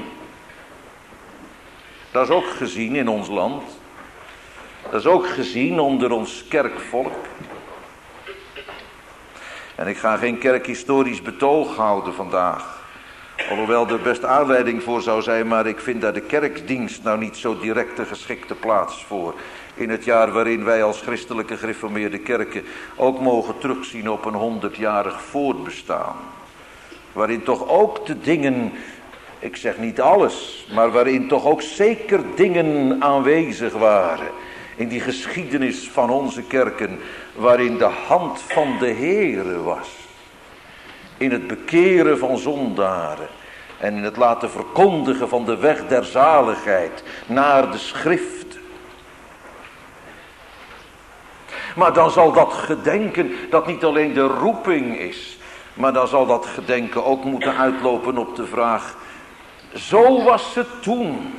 Dat is ook gezien in ons land. Dat is ook gezien onder ons kerkvolk. En ik ga geen kerkhistorisch betoog houden vandaag. Alhoewel er best aanleiding voor zou zijn, maar ik vind daar de kerkdienst nou niet zo direct de geschikte plaats voor. In het jaar waarin wij als christelijke gereformeerde kerken ook mogen terugzien op een honderdjarig voortbestaan. Waarin toch ook de dingen, ik zeg niet alles, maar waarin toch ook zeker dingen aanwezig waren. In die geschiedenis van onze kerken, waarin de hand van de Heere was. In het bekeren van zondaren. En in het laten verkondigen van de weg der zaligheid naar de schrift. Maar dan zal dat gedenken, dat niet alleen de roeping is, maar dan zal dat gedenken ook moeten uitlopen op de vraag, zo was het toen,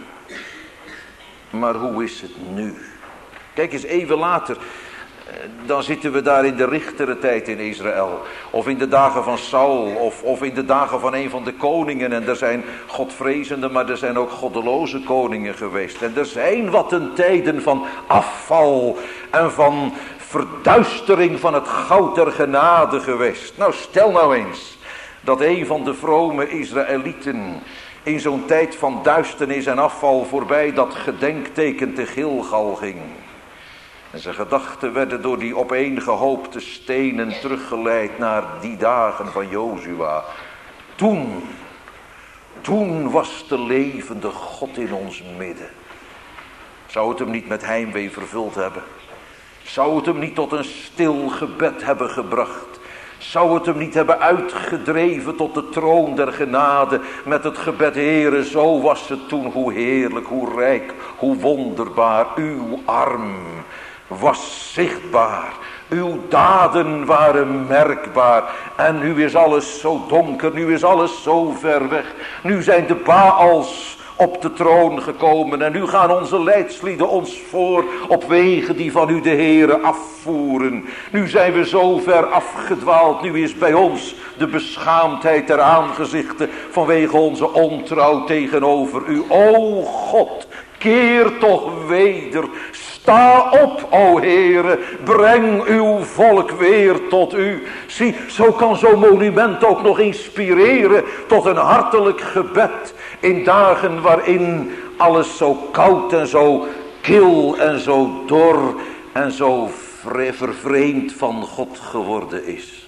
maar hoe is het nu? Kijk eens even later, dan zitten we daar in de richtere tijd in Israël, of in de dagen van Saul, of, of in de dagen van een van de koningen, en er zijn godvrezende, maar er zijn ook goddeloze koningen geweest, en er zijn wat een tijden van afval en van verduistering van het goud der genade geweest. Nou, stel nou eens dat een van de vrome Israëlieten in zo'n tijd van duisternis en afval voorbij dat gedenkteken te Gilgal ging. En zijn gedachten werden door die opeengehoopte stenen teruggeleid naar die dagen van Jozua. Toen, toen was de levende God in ons midden. Zou het hem niet met heimwee vervuld hebben? Zou het hem niet tot een stil gebed hebben gebracht? Zou het hem niet hebben uitgedreven tot de troon der genade met het gebed, Heere, zo was het toen, hoe heerlijk, hoe rijk, hoe wonderbaar. Uw arm was zichtbaar. Uw daden waren merkbaar. En nu is alles zo donker, nu is alles zo ver weg. Nu zijn de Baals op de troon gekomen en nu gaan onze leidslieden ons voor op wegen die van u de Heere afvoeren. Nu zijn we zo ver afgedwaald, nu is bij ons de beschaamdheid ter aangezichten vanwege onze ontrouw tegenover u. O God, keer toch weder, sta op, o Heere, breng uw volk weer tot u. Zie, zo kan zo'n monument ook nog inspireren tot een hartelijk gebed in dagen waarin alles zo koud en zo kil en zo dor en zo vervreemd van God geworden is.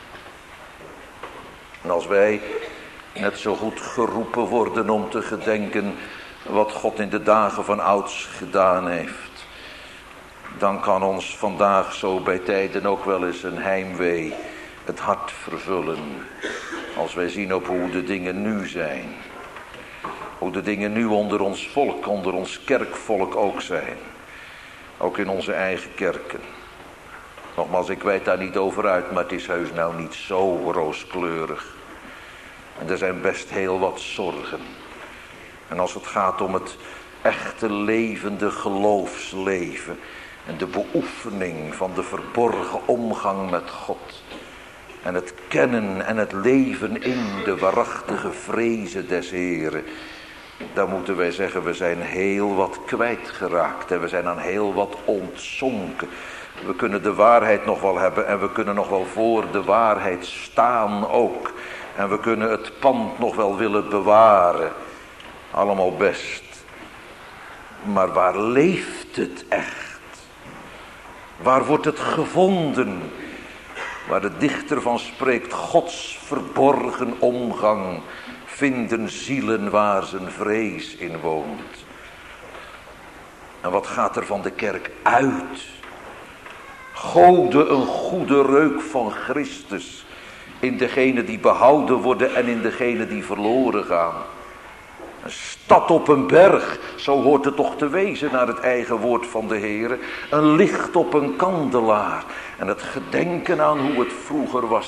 En als wij net zo goed geroepen worden om te gedenken wat God in de dagen van ouds gedaan heeft, dan kan ons vandaag zo bij tijden ook wel eens een heimwee het hart vervullen. Als wij zien op hoe de dingen nu zijn. Hoe de dingen nu onder ons volk, onder ons kerkvolk ook zijn. Ook in onze eigen kerken. Nogmaals, ik weet daar niet over uit, maar het is heus nou niet zo rooskleurig. En er zijn best heel wat zorgen. En als het gaat om het echte levende geloofsleven en de beoefening van de verborgen omgang met God en het kennen en het leven in de waarachtige vrezen des Heren, dan moeten wij zeggen, we zijn heel wat kwijtgeraakt en we zijn aan heel wat ontzonken. We kunnen de waarheid nog wel hebben en we kunnen nog wel voor de waarheid staan ook. En we kunnen het pand nog wel willen bewaren. Allemaal best. Maar waar leeft het echt? Waar wordt het gevonden? Waar de dichter van spreekt, Gods verborgen omgang vinden zielen waar zijn vrees in woont. En wat gaat er van de kerk uit? Gode een goede reuk van Christus in degene die behouden worden en in degene die verloren gaan. Een stad op een berg, zo hoort het toch te wezen naar het eigen woord van de Heere. Een licht op een kandelaar. En het gedenken aan hoe het vroeger was,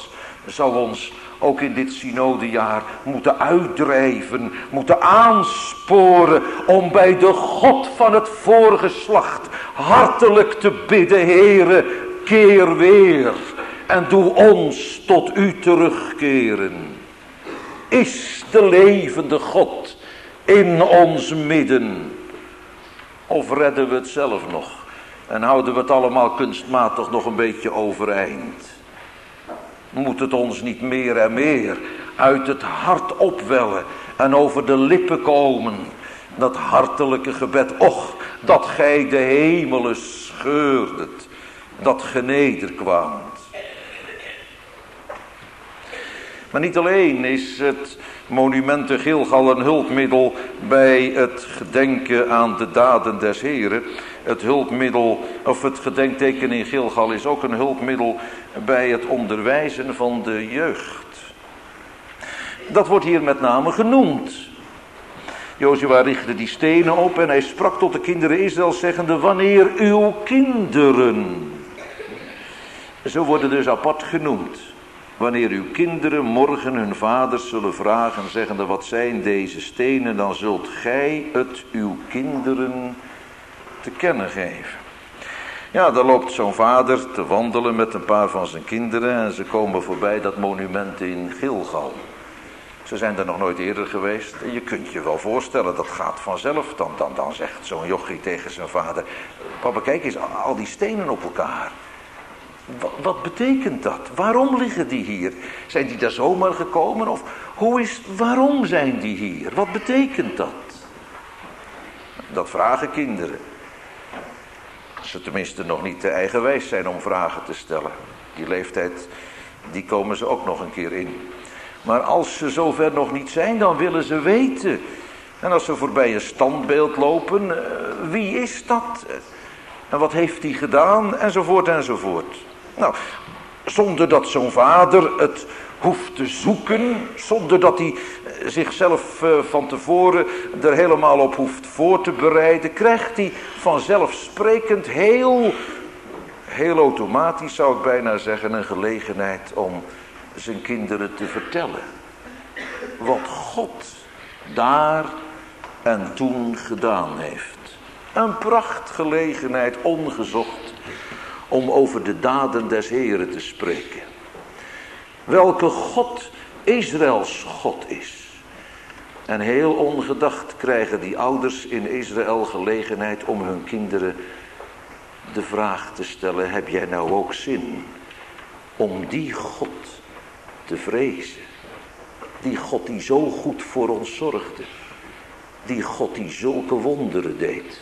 zal ons ook in dit synodejaar moeten uitdrijven, moeten aansporen om bij de God van het voorgeslacht hartelijk te bidden: Heere, keer weer en doe ons tot u terugkeren. Is de levende God in ons midden? Of redden we het zelf nog en houden we het allemaal kunstmatig nog een beetje overeind? Moet het ons niet meer en meer uit het hart opwellen en over de lippen komen, dat hartelijke gebed: Och, dat gij de hemelen scheurdet, dat ge nederkwaamt. Maar niet alleen is het monument te Gilgal een hulpmiddel bij het gedenken aan de daden des Heren. Het hulpmiddel, of het gedenkteken in Gilgal is ook een hulpmiddel bij het onderwijzen van de jeugd. Dat wordt hier met name genoemd. Jozua richtte die stenen op en hij sprak tot de kinderen Israëls zeggende: Wanneer uw kinderen. Ze worden dus apart genoemd. Wanneer uw kinderen morgen hun vaders zullen vragen, zeggende: Wat zijn deze stenen? Dan zult gij het uw kinderen te kennen geven. Ja, daar loopt zo'n vader te wandelen met een paar van zijn kinderen en ze komen voorbij dat monument in Gilgal. Ze zijn er nog nooit eerder geweest en je kunt je wel voorstellen, dat gaat vanzelf. Dan, dan, dan zegt zo'n jochie tegen zijn vader: Papa, kijk eens, al die stenen op elkaar. Wat, wat betekent dat? Waarom liggen die hier? Zijn die daar zomaar gekomen? Of hoe is, waarom zijn die hier? Wat betekent dat? Dat vragen kinderen. Als ze tenminste nog niet te eigenwijs zijn om vragen te stellen. Die leeftijd, die komen ze ook nog een keer in. Maar als ze zover nog niet zijn, dan willen ze weten. En als ze voorbij een standbeeld lopen, wie is dat? En wat heeft hij gedaan? Enzovoort enzovoort. Nou, zonder dat zo'n vader het hoeft te zoeken, zonder dat hij zichzelf van tevoren er helemaal op hoeft voor te bereiden, krijgt hij vanzelfsprekend heel, heel automatisch, zou ik bijna zeggen, een gelegenheid om zijn kinderen te vertellen wat God daar en toen gedaan heeft. Een prachtgelegenheid ongezocht om over de daden des Heren te spreken. Welke God Israëls God is. En heel ongedacht krijgen die ouders in Israël gelegenheid om hun kinderen de vraag te stellen: heb jij nou ook zin om die God te vrezen? Die God die zo goed voor ons zorgde. Die God die zulke wonderen deed.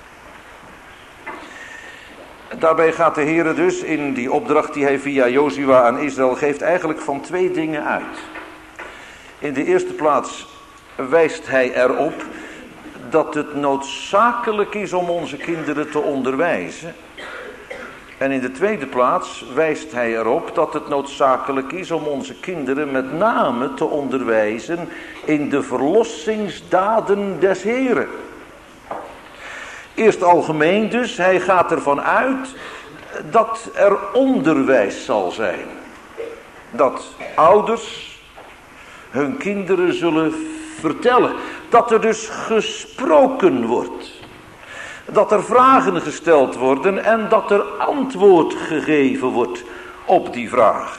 Daarbij gaat de Heer dus in die opdracht die hij via Jozua aan Israël geeft eigenlijk van twee dingen uit. In de eerste plaats wijst hij erop dat het noodzakelijk is om onze kinderen te onderwijzen. En in de tweede plaats wijst hij erop dat het noodzakelijk is om onze kinderen met name te onderwijzen in de verlossingsdaden des Heren. Eerst algemeen dus, hij gaat ervan uit dat er onderwijs zal zijn. Dat ouders hun kinderen zullen vertellen. Dat er dus gesproken wordt. Dat er vragen gesteld worden en dat er antwoord gegeven wordt op die vragen.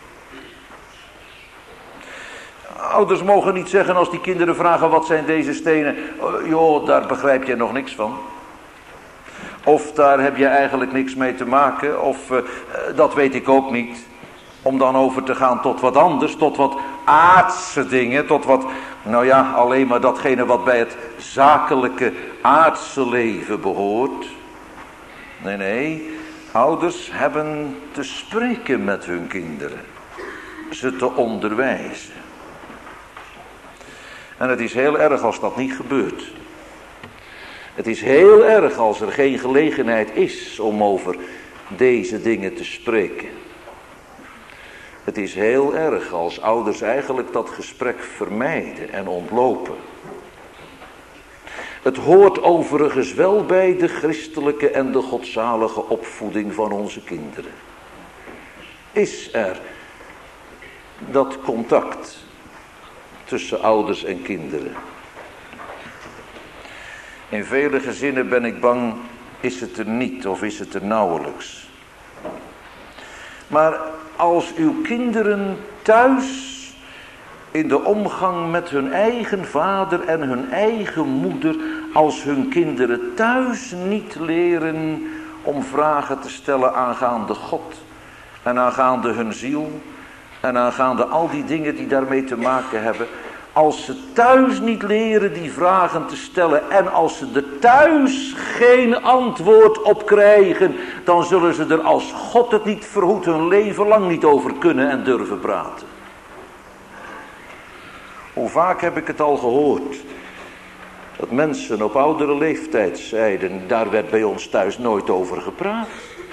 Ouders mogen niet zeggen als die kinderen vragen: wat zijn deze stenen? Oh, joh, daar begrijp je nog niks van. Of daar heb je eigenlijk niks mee te maken. Of uh, dat weet ik ook niet. Om dan over te gaan tot wat anders. Tot wat aardse dingen. Tot wat, nou ja, alleen maar datgene wat bij het zakelijke aardse leven behoort. Nee, nee. Ouders hebben te spreken met hun kinderen. Ze te onderwijzen. En het is heel erg als dat niet gebeurt. Het is heel erg als er geen gelegenheid is om over deze dingen te spreken. Het is heel erg als ouders eigenlijk dat gesprek vermijden en ontlopen. Het hoort overigens wel bij de christelijke en de godzalige opvoeding van onze kinderen. Is er dat contact tussen ouders en kinderen. In vele gezinnen ben ik bang, is het er niet of is het er nauwelijks. Maar als uw kinderen thuis in de omgang met hun eigen vader en hun eigen moeder, als hun kinderen thuis niet leren om vragen te stellen aangaande God en aangaande hun ziel en aangaande al die dingen die daarmee te maken hebben, als ze thuis niet leren die vragen te stellen en als ze er thuis geen antwoord op krijgen, dan zullen ze er, als God het niet verhoedt, hun leven lang niet over kunnen en durven praten. Hoe vaak heb ik het al gehoord, dat mensen op oudere leeftijd zeiden, daar werd bij ons thuis nooit over gepraat.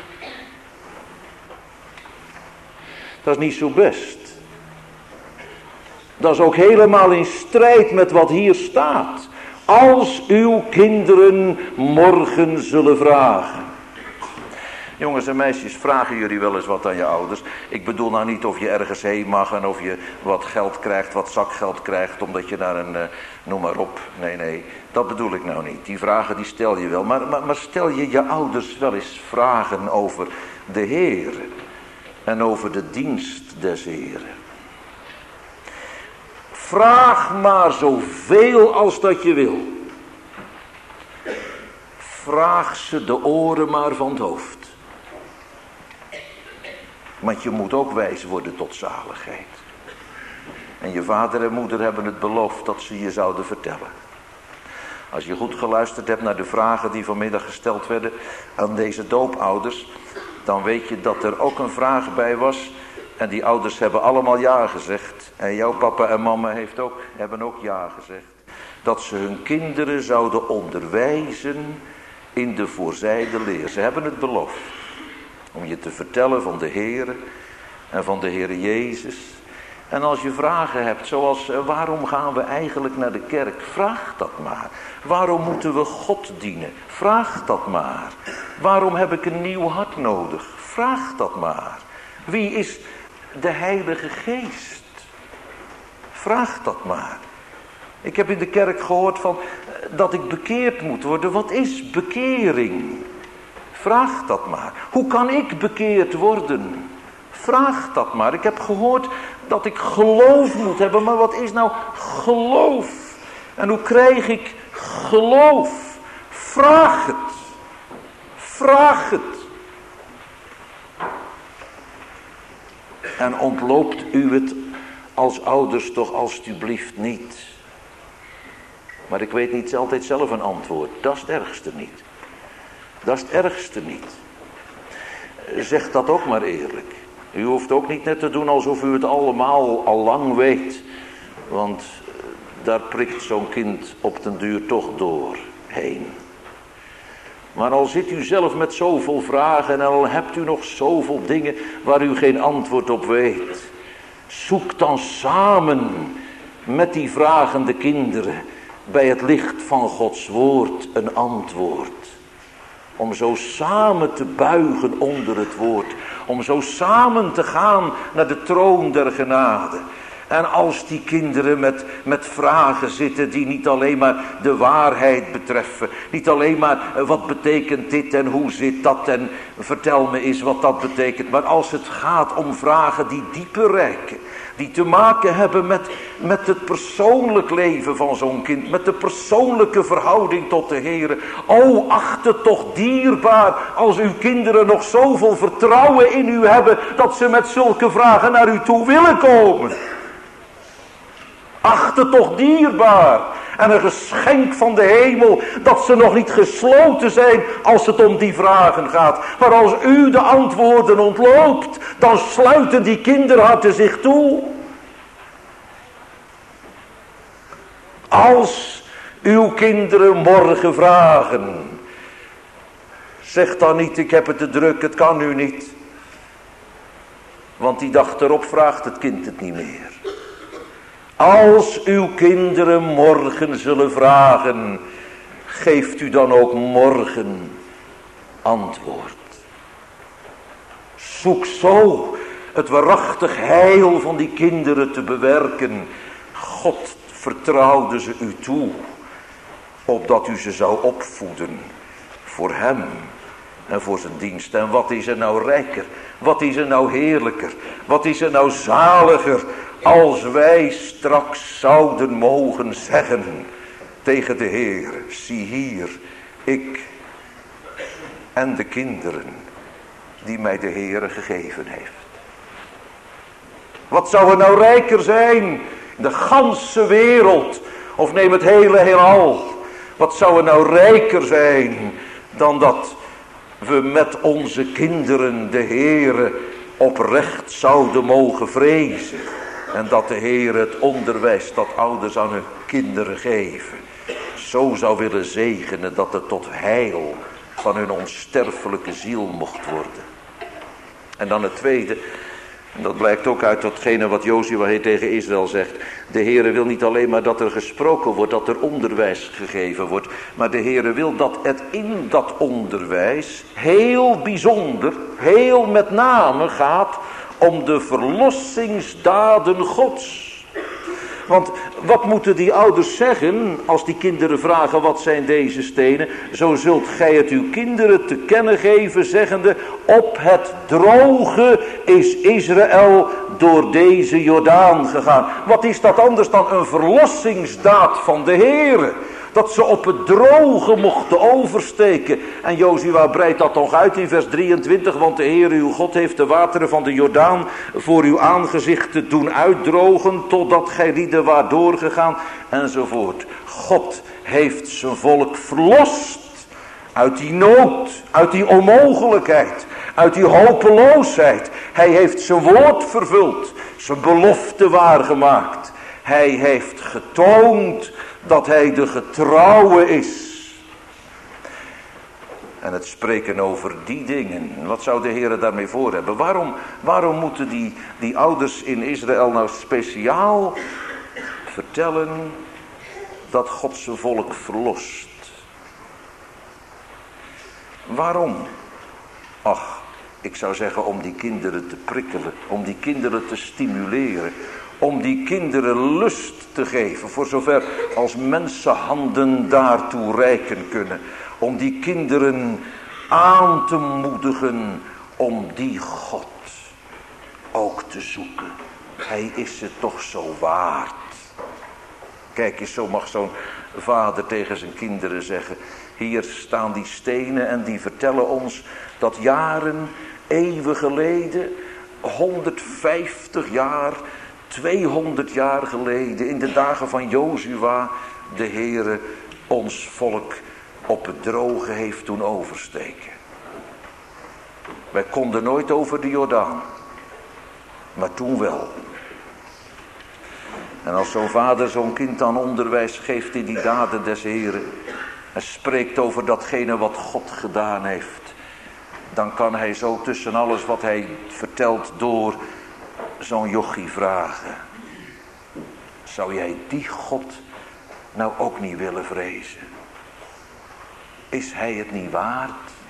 Dat is niet zo best. Dat is ook helemaal in strijd met wat hier staat. Als uw kinderen morgen zullen vragen. Jongens en meisjes, vragen jullie wel eens wat aan je ouders? Ik bedoel nou niet of je ergens heen mag en of je wat geld krijgt, wat zakgeld krijgt, omdat je naar een, uh, noem maar op. Nee, nee, dat bedoel ik nou niet. Die vragen die stel je wel. Maar, maar, maar stel je je ouders wel eens vragen over de Heer en over de dienst des Heeren. Vraag maar zoveel als dat je wil. Vraag ze de oren maar van het hoofd. Want je moet ook wijs worden tot zaligheid. En je vader en moeder hebben het beloofd dat ze je zouden vertellen. Als je goed geluisterd hebt naar de vragen die vanmiddag gesteld werden aan deze doopouders, dan weet je dat er ook een vraag bij was. En die ouders hebben allemaal ja gezegd. En jouw papa en mama heeft ook, hebben ook ja gezegd. Dat ze hun kinderen zouden onderwijzen in de voorzijde leer. Ze hebben het beloofd. Om je te vertellen van de Heere en van de Heere Jezus. En als je vragen hebt, zoals waarom gaan we eigenlijk naar de kerk? Vraag dat maar. Waarom moeten we God dienen? Vraag dat maar. Waarom heb ik een nieuw hart nodig? Vraag dat maar. Wie is de Heilige Geest? Vraag dat maar. Ik heb in de kerk gehoord van dat ik bekeerd moet worden. Wat is bekering? Vraag dat maar. Hoe kan ik bekeerd worden? Vraag dat maar. Ik heb gehoord dat ik geloof moet hebben. Maar wat is nou geloof? En hoe krijg ik geloof? Vraag het. Vraag het. En ontloopt u het als ouders toch alstublieft niet. Maar ik weet niet altijd zelf een antwoord. Dat is het ergste niet. Dat is het ergste niet. Zeg dat ook maar eerlijk. U hoeft ook niet net te doen alsof u het allemaal al lang weet. Want daar prikt zo'n kind op den duur toch doorheen. Maar al zit u zelf met zoveel vragen en al hebt u nog zoveel dingen waar u geen antwoord op weet. Zoek dan samen met die vragende kinderen bij het licht van Gods woord een antwoord. Om zo samen te buigen onder het woord. Om zo samen te gaan naar de troon der genade. En als die kinderen met, met vragen zitten die niet alleen maar de waarheid betreffen. Niet alleen maar wat betekent dit en hoe zit dat en vertel me eens wat dat betekent. Maar als het gaat om vragen die dieper reiken. Die te maken hebben met, met het persoonlijk leven van zo'n kind. Met de persoonlijke verhouding tot de Heer. O, acht het toch dierbaar als uw kinderen nog zoveel vertrouwen in u hebben. Dat ze met zulke vragen naar u toe willen komen. Acht het toch dierbaar. En een geschenk van de hemel. Dat ze nog niet gesloten zijn als het om die vragen gaat. Maar als u de antwoorden ontloopt. Dan sluiten die kinderharten zich toe. Als uw kinderen morgen vragen. Zeg dan niet, ik heb het te druk, het kan nu niet. Want die dag erop vraagt het kind het niet meer. Als uw kinderen morgen zullen vragen, geeft u dan ook morgen antwoord. Zoek zo het waarachtig heil van die kinderen te bewerken. God vertrouwde ze u toe, opdat u ze zou opvoeden voor hem en voor zijn dienst. En wat is er nou rijker, wat is er nou heerlijker, wat is er nou zaliger, als wij straks zouden mogen zeggen tegen de Heer: zie hier, ik en de kinderen die mij de Heere gegeven heeft. Wat zou er nou rijker zijn, de ganse wereld, of neem het hele heelal. Wat zou er nou rijker zijn dan dat we met onze kinderen de Heere oprecht zouden mogen vrezen. En dat de Heer het onderwijs dat ouders aan hun kinderen geven zo zou willen zegenen dat het tot heil van hun onsterfelijke ziel mocht worden. En dan het tweede, en dat blijkt ook uit datgene wat Jozua tegen Israël zegt. De Heere wil niet alleen maar dat er gesproken wordt, dat er onderwijs gegeven wordt. Maar de Heere wil dat het in dat onderwijs heel bijzonder, heel met name gaat om de verlossingsdaden Gods. Want wat moeten die ouders zeggen als die kinderen vragen: wat zijn deze stenen? Zo zult gij het uw kinderen te kennen geven, zeggende: op het droge is Israël door deze Jordaan gegaan. Wat is dat anders dan een verlossingsdaad van de Heere? Dat ze op het droge mochten oversteken. En Jozua breidt dat nog uit in vers drieëntwintig. Want de Heer uw God heeft de wateren van de Jordaan voor uw aangezicht te doen uitdrogen, totdat gij rieden waart doorgegaan, enzovoort. God heeft zijn volk verlost uit die nood, uit die onmogelijkheid, uit die hopeloosheid. Hij heeft zijn woord vervuld, zijn belofte waargemaakt. Hij heeft getoond dat hij de getrouwe is. En het spreken over die dingen, wat zou de Heer daarmee voor hebben? Waarom, waarom moeten die, die ouders in Israël nou speciaal vertellen dat God zijn volk verlost? Waarom? Ach, ik zou zeggen om die kinderen te prikkelen, om die kinderen te stimuleren, om die kinderen lust te geven, voor zover als mensenhanden daartoe reiken kunnen. Om die kinderen aan te moedigen om die God ook te zoeken. Hij is het toch zo waard. Kijk eens, zo mag zo'n vader tegen zijn kinderen zeggen: hier staan die stenen en die vertellen ons dat jaren, eeuwen geleden, honderdvijftig jaar, tweehonderd jaar geleden, in de dagen van Jozua, de Heere ons volk op het droge heeft doen oversteken. Wij konden nooit over de Jordaan, maar toen wel. En als zo'n vader zo'n kind dan onderwijs geeft in die daden des Heren en spreekt over datgene wat God gedaan heeft, dan kan hij zo tussen alles wat hij vertelt door zo'n jochie vragen: zou jij die God nou ook niet willen vrezen? Is hij het niet waard?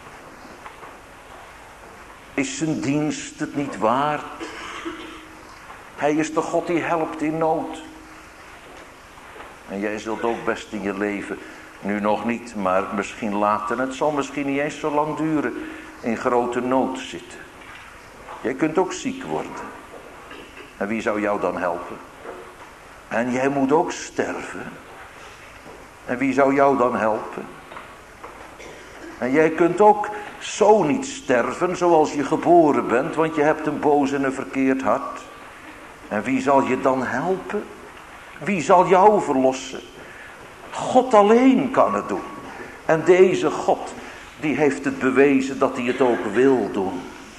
Is zijn dienst het niet waard? Hij is de God die helpt in nood. En jij zult ook best in je leven, nu nog niet, maar misschien later, het zal misschien niet eens zo lang duren, in grote nood zitten. Jij kunt ook ziek worden. En wie zou jou dan helpen? En jij moet ook sterven. En wie zou jou dan helpen? En jij kunt ook zo niet sterven zoals je geboren bent, want je hebt een boos en een verkeerd hart. En wie zal je dan helpen? Wie zal jou verlossen? God alleen kan het doen. En deze God, die heeft het bewezen dat hij het ook wil doen.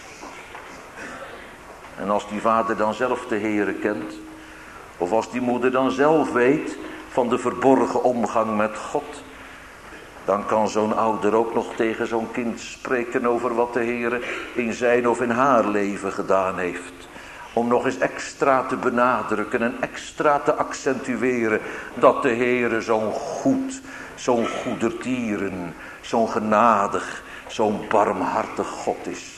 En als die vader dan zelf de Heere kent, of als die moeder dan zelf weet van de verborgen omgang met God, dan kan zo'n ouder ook nog tegen zo'n kind spreken over wat de Heere in zijn of in haar leven gedaan heeft. Om nog eens extra te benadrukken en extra te accentueren dat de Heere zo'n goed, zo'n goedertieren, zo'n genadig, zo'n barmhartig God is.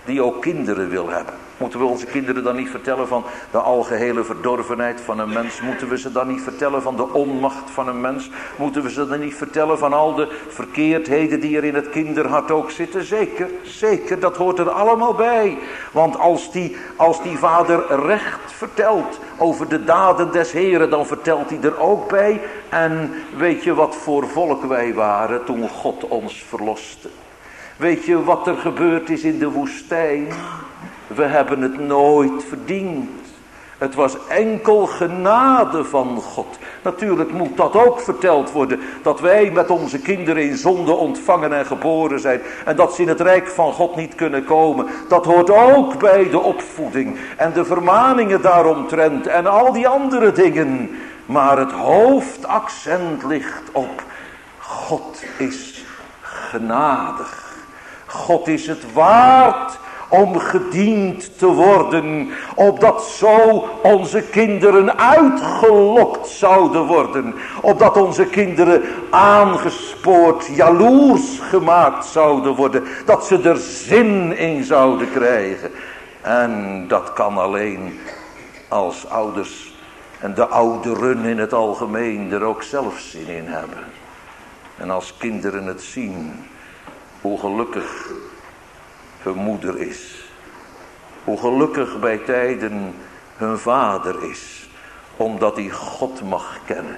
die ook kinderen wil hebben. Moeten we onze kinderen dan niet vertellen van de algehele verdorvenheid van een mens? Moeten we ze dan niet vertellen van de onmacht van een mens? Moeten we ze dan niet vertellen van al de verkeerdheden die er in het kinderhart ook zitten? Zeker, zeker, dat hoort er allemaal bij. Want als die, als die vader recht vertelt over de daden des Heren, dan vertelt hij er ook bij. En weet je wat voor volk wij waren toen God ons verloste? Weet je wat er gebeurd is in de woestijn? We hebben het nooit verdiend. Het was enkel genade van God. Natuurlijk moet dat ook verteld worden. Dat wij met onze kinderen in zonde ontvangen en geboren zijn. En dat ze in het rijk van God niet kunnen komen. Dat hoort ook bij de opvoeding. En de vermaningen daaromtrent. En al die andere dingen. Maar het hoofdaccent ligt op. God is genadig. God is het waard om gediend te worden, opdat zo onze kinderen uitgelokt zouden worden, opdat onze kinderen aangespoord, jaloers gemaakt zouden worden, dat ze er zin in zouden krijgen. En dat kan alleen als ouders en de ouderen in het algemeen er ook zelf zin in hebben. En als kinderen het zien, hoe gelukkig hun moeder is. Hoe gelukkig bij tijden hun vader is. Omdat hij God mag kennen.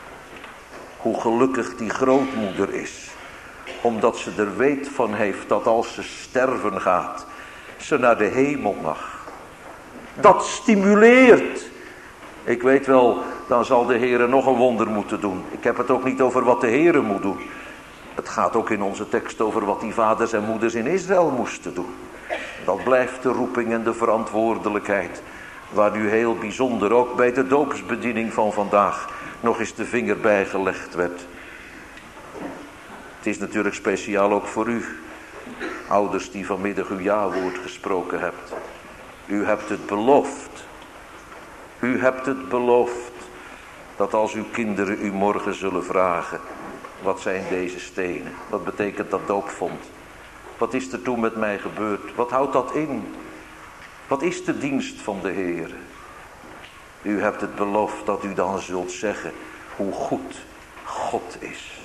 Hoe gelukkig die grootmoeder is. Omdat ze er weet van heeft dat als ze sterven gaat, ze naar de hemel mag. Dat stimuleert. Ik weet wel, dan zal de Heere nog een wonder moeten doen. Ik heb het ook niet over wat de Heere moet doen. Het gaat ook in onze tekst over wat die vaders en moeders in Israël moesten doen. Dat blijft de roeping en de verantwoordelijkheid. Waar nu heel bijzonder ook bij de doopsbediening van vandaag nog eens de vinger bij gelegd werd. Het is natuurlijk speciaal ook voor u. Ouders die vanmiddag uw ja-woord gesproken hebt. U hebt het beloofd. U hebt het beloofd. Dat als uw kinderen u morgen zullen vragen. Wat zijn deze stenen? Wat betekent dat doopvond? Wat is er toen met mij gebeurd? Wat houdt dat in? Wat is de dienst van de Heer? U hebt het beloofd dat u dan zult zeggen hoe goed God is.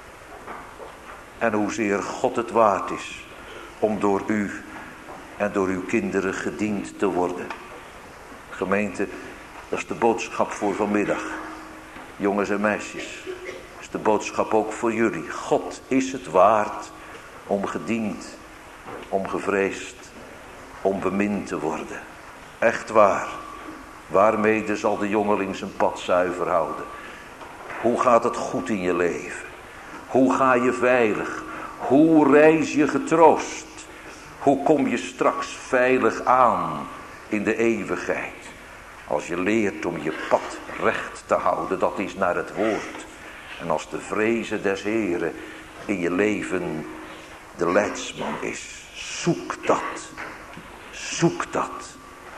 En hoezeer God het waard is om door u en door uw kinderen gediend te worden. Gemeente, dat is de boodschap voor vanmiddag. Jongens en meisjes. De boodschap ook voor jullie. God is het waard om gediend, om gevreesd, om bemind te worden. Echt waar. Waarmede zal de jongeling zijn pad zuiver houden? Hoe gaat het goed in je leven? Hoe ga je veilig? Hoe reis je getroost? Hoe kom je straks veilig aan in de eeuwigheid? Als je leert om je pad recht te houden, dat is naar het woord. En als de vrezen des Heren in je leven de leidsman is. Zoek dat. Zoek dat.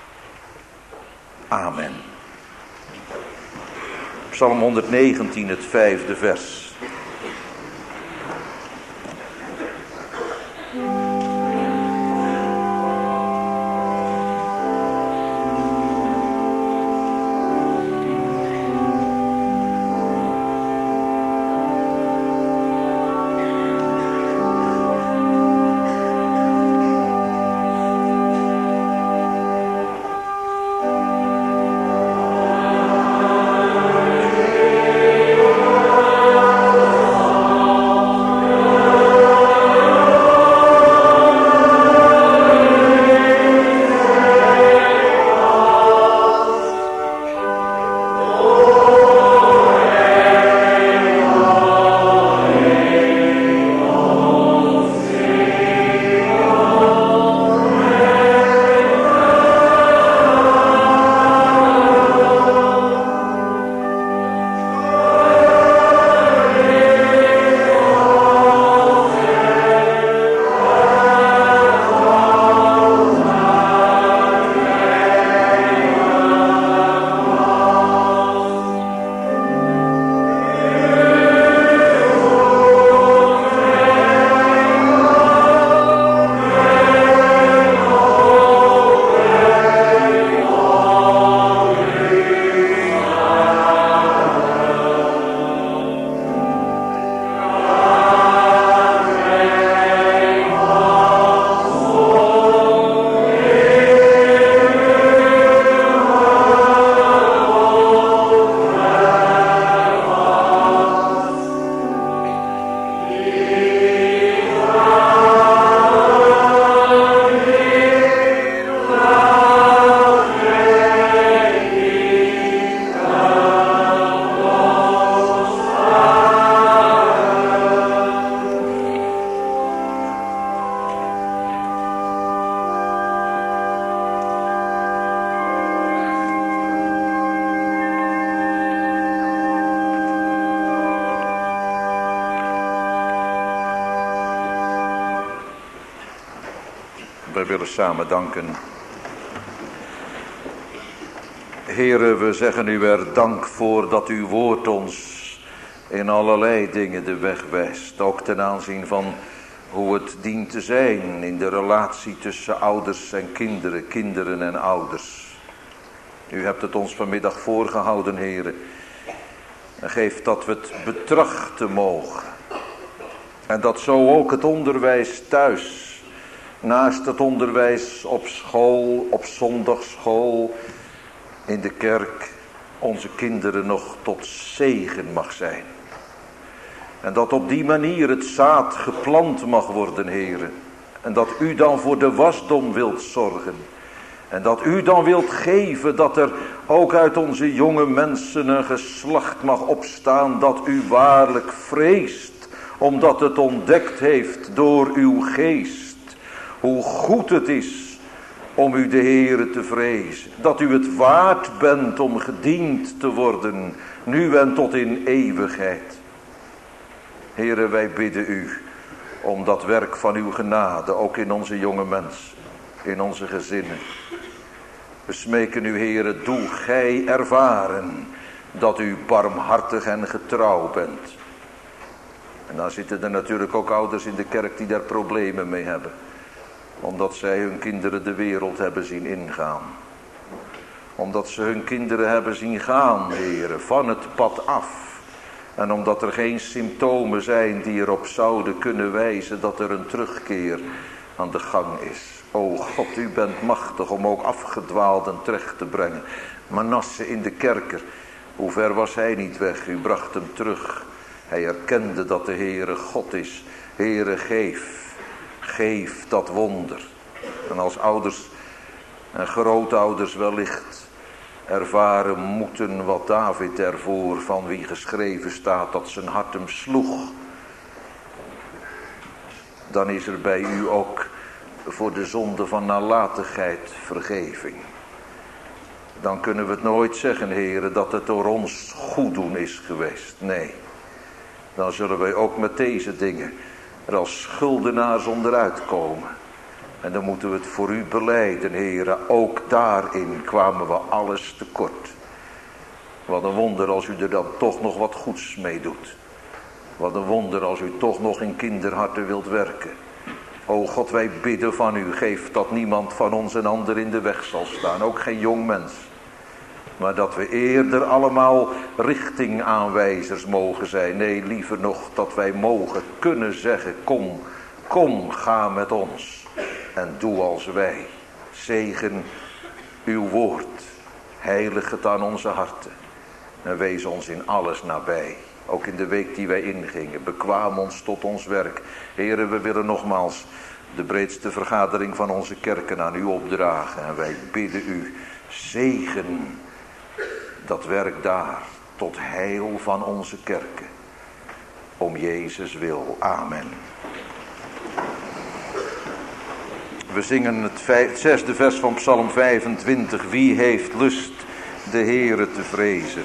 Amen. Psalm honderdnegentien, het vijfde vers. Wij willen samen danken. Heere, we zeggen u er dank voor dat uw woord ons in allerlei dingen de weg wijst. Ook ten aanzien van hoe het dient te zijn in de relatie tussen ouders en kinderen, kinderen en ouders. U hebt het ons vanmiddag voorgehouden, Heere. En geeft dat we het betrachten mogen. En dat zo ook het onderwijs thuis, naast het onderwijs op school, op zondagschool, in de kerk, onze kinderen nog tot zegen mag zijn. En dat op die manier het zaad geplant mag worden, Heere. En dat u dan voor de wasdom wilt zorgen. En dat u dan wilt geven dat er ook uit onze jonge mensen een geslacht mag opstaan dat u waarlijk vreest. Omdat het ontdekt heeft door uw geest. Hoe goed het is om u de Heere te vrezen. Dat u het waard bent om gediend te worden. Nu en tot in eeuwigheid. Heere, wij bidden u om dat werk van uw genade. Ook in onze jonge mens. In onze gezinnen. We smeken u, Heere, doe gij ervaren dat u barmhartig en getrouw bent. En dan zitten er natuurlijk ook ouders in de kerk die daar problemen mee hebben. Omdat zij hun kinderen de wereld hebben zien ingaan. Omdat ze hun kinderen hebben zien gaan, Heere, van het pad af. En omdat er geen symptomen zijn die erop zouden kunnen wijzen dat er een terugkeer aan de gang is. O God, u bent machtig om ook afgedwaalden terecht te brengen. Manasse in de kerker, hoe ver was hij niet weg? U bracht hem terug. Hij erkende dat de Heere God is. Heere, geef, geef dat wonder. En als ouders en grootouders wellicht ervaren moeten wat David ervoor, van wie geschreven staat dat zijn hart hem sloeg. Dan is er bij u ook voor de zonde van nalatigheid vergeving. Dan kunnen we het nooit zeggen, Heere, dat het door ons goed doen is geweest. Nee. Dan zullen wij ook met deze dingen er als schuldenaars onderuit komen. En dan moeten we het voor u belijden, Heere. Ook daarin kwamen we alles tekort. Wat een wonder als u er dan toch nog wat goeds mee doet. Wat een wonder als u toch nog in kinderharten wilt werken. O God, wij bidden van u, geef dat niemand van ons een ander in de weg zal staan. Ook geen jong mens. Maar dat we eerder allemaal richtingaanwijzers mogen zijn. Nee, liever nog dat wij mogen kunnen zeggen, kom, kom, ga met ons. En doe als wij. Zegen uw woord. Heilig het aan onze harten. En wees ons in alles nabij. Ook in de week die wij ingingen. Bekwaam ons tot ons werk. Heren, we willen nogmaals de breedste vergadering van onze kerken aan u opdragen. En wij bidden u, zegen dat werk daar tot heil van onze kerken. Om Jezus wil. Amen. We zingen het, vijf, het zesde vers van Psalm vijfentwintig. Wie heeft lust de Heere te vrezen?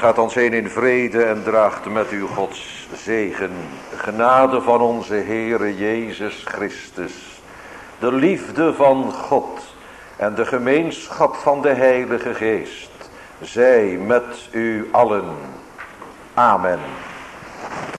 gaat ons heen in vrede en draagt met u Gods zegen. Genade van onze Heere Jezus Christus. De liefde van God en de gemeenschap van de Heilige Geest. Zij met u allen. Amen.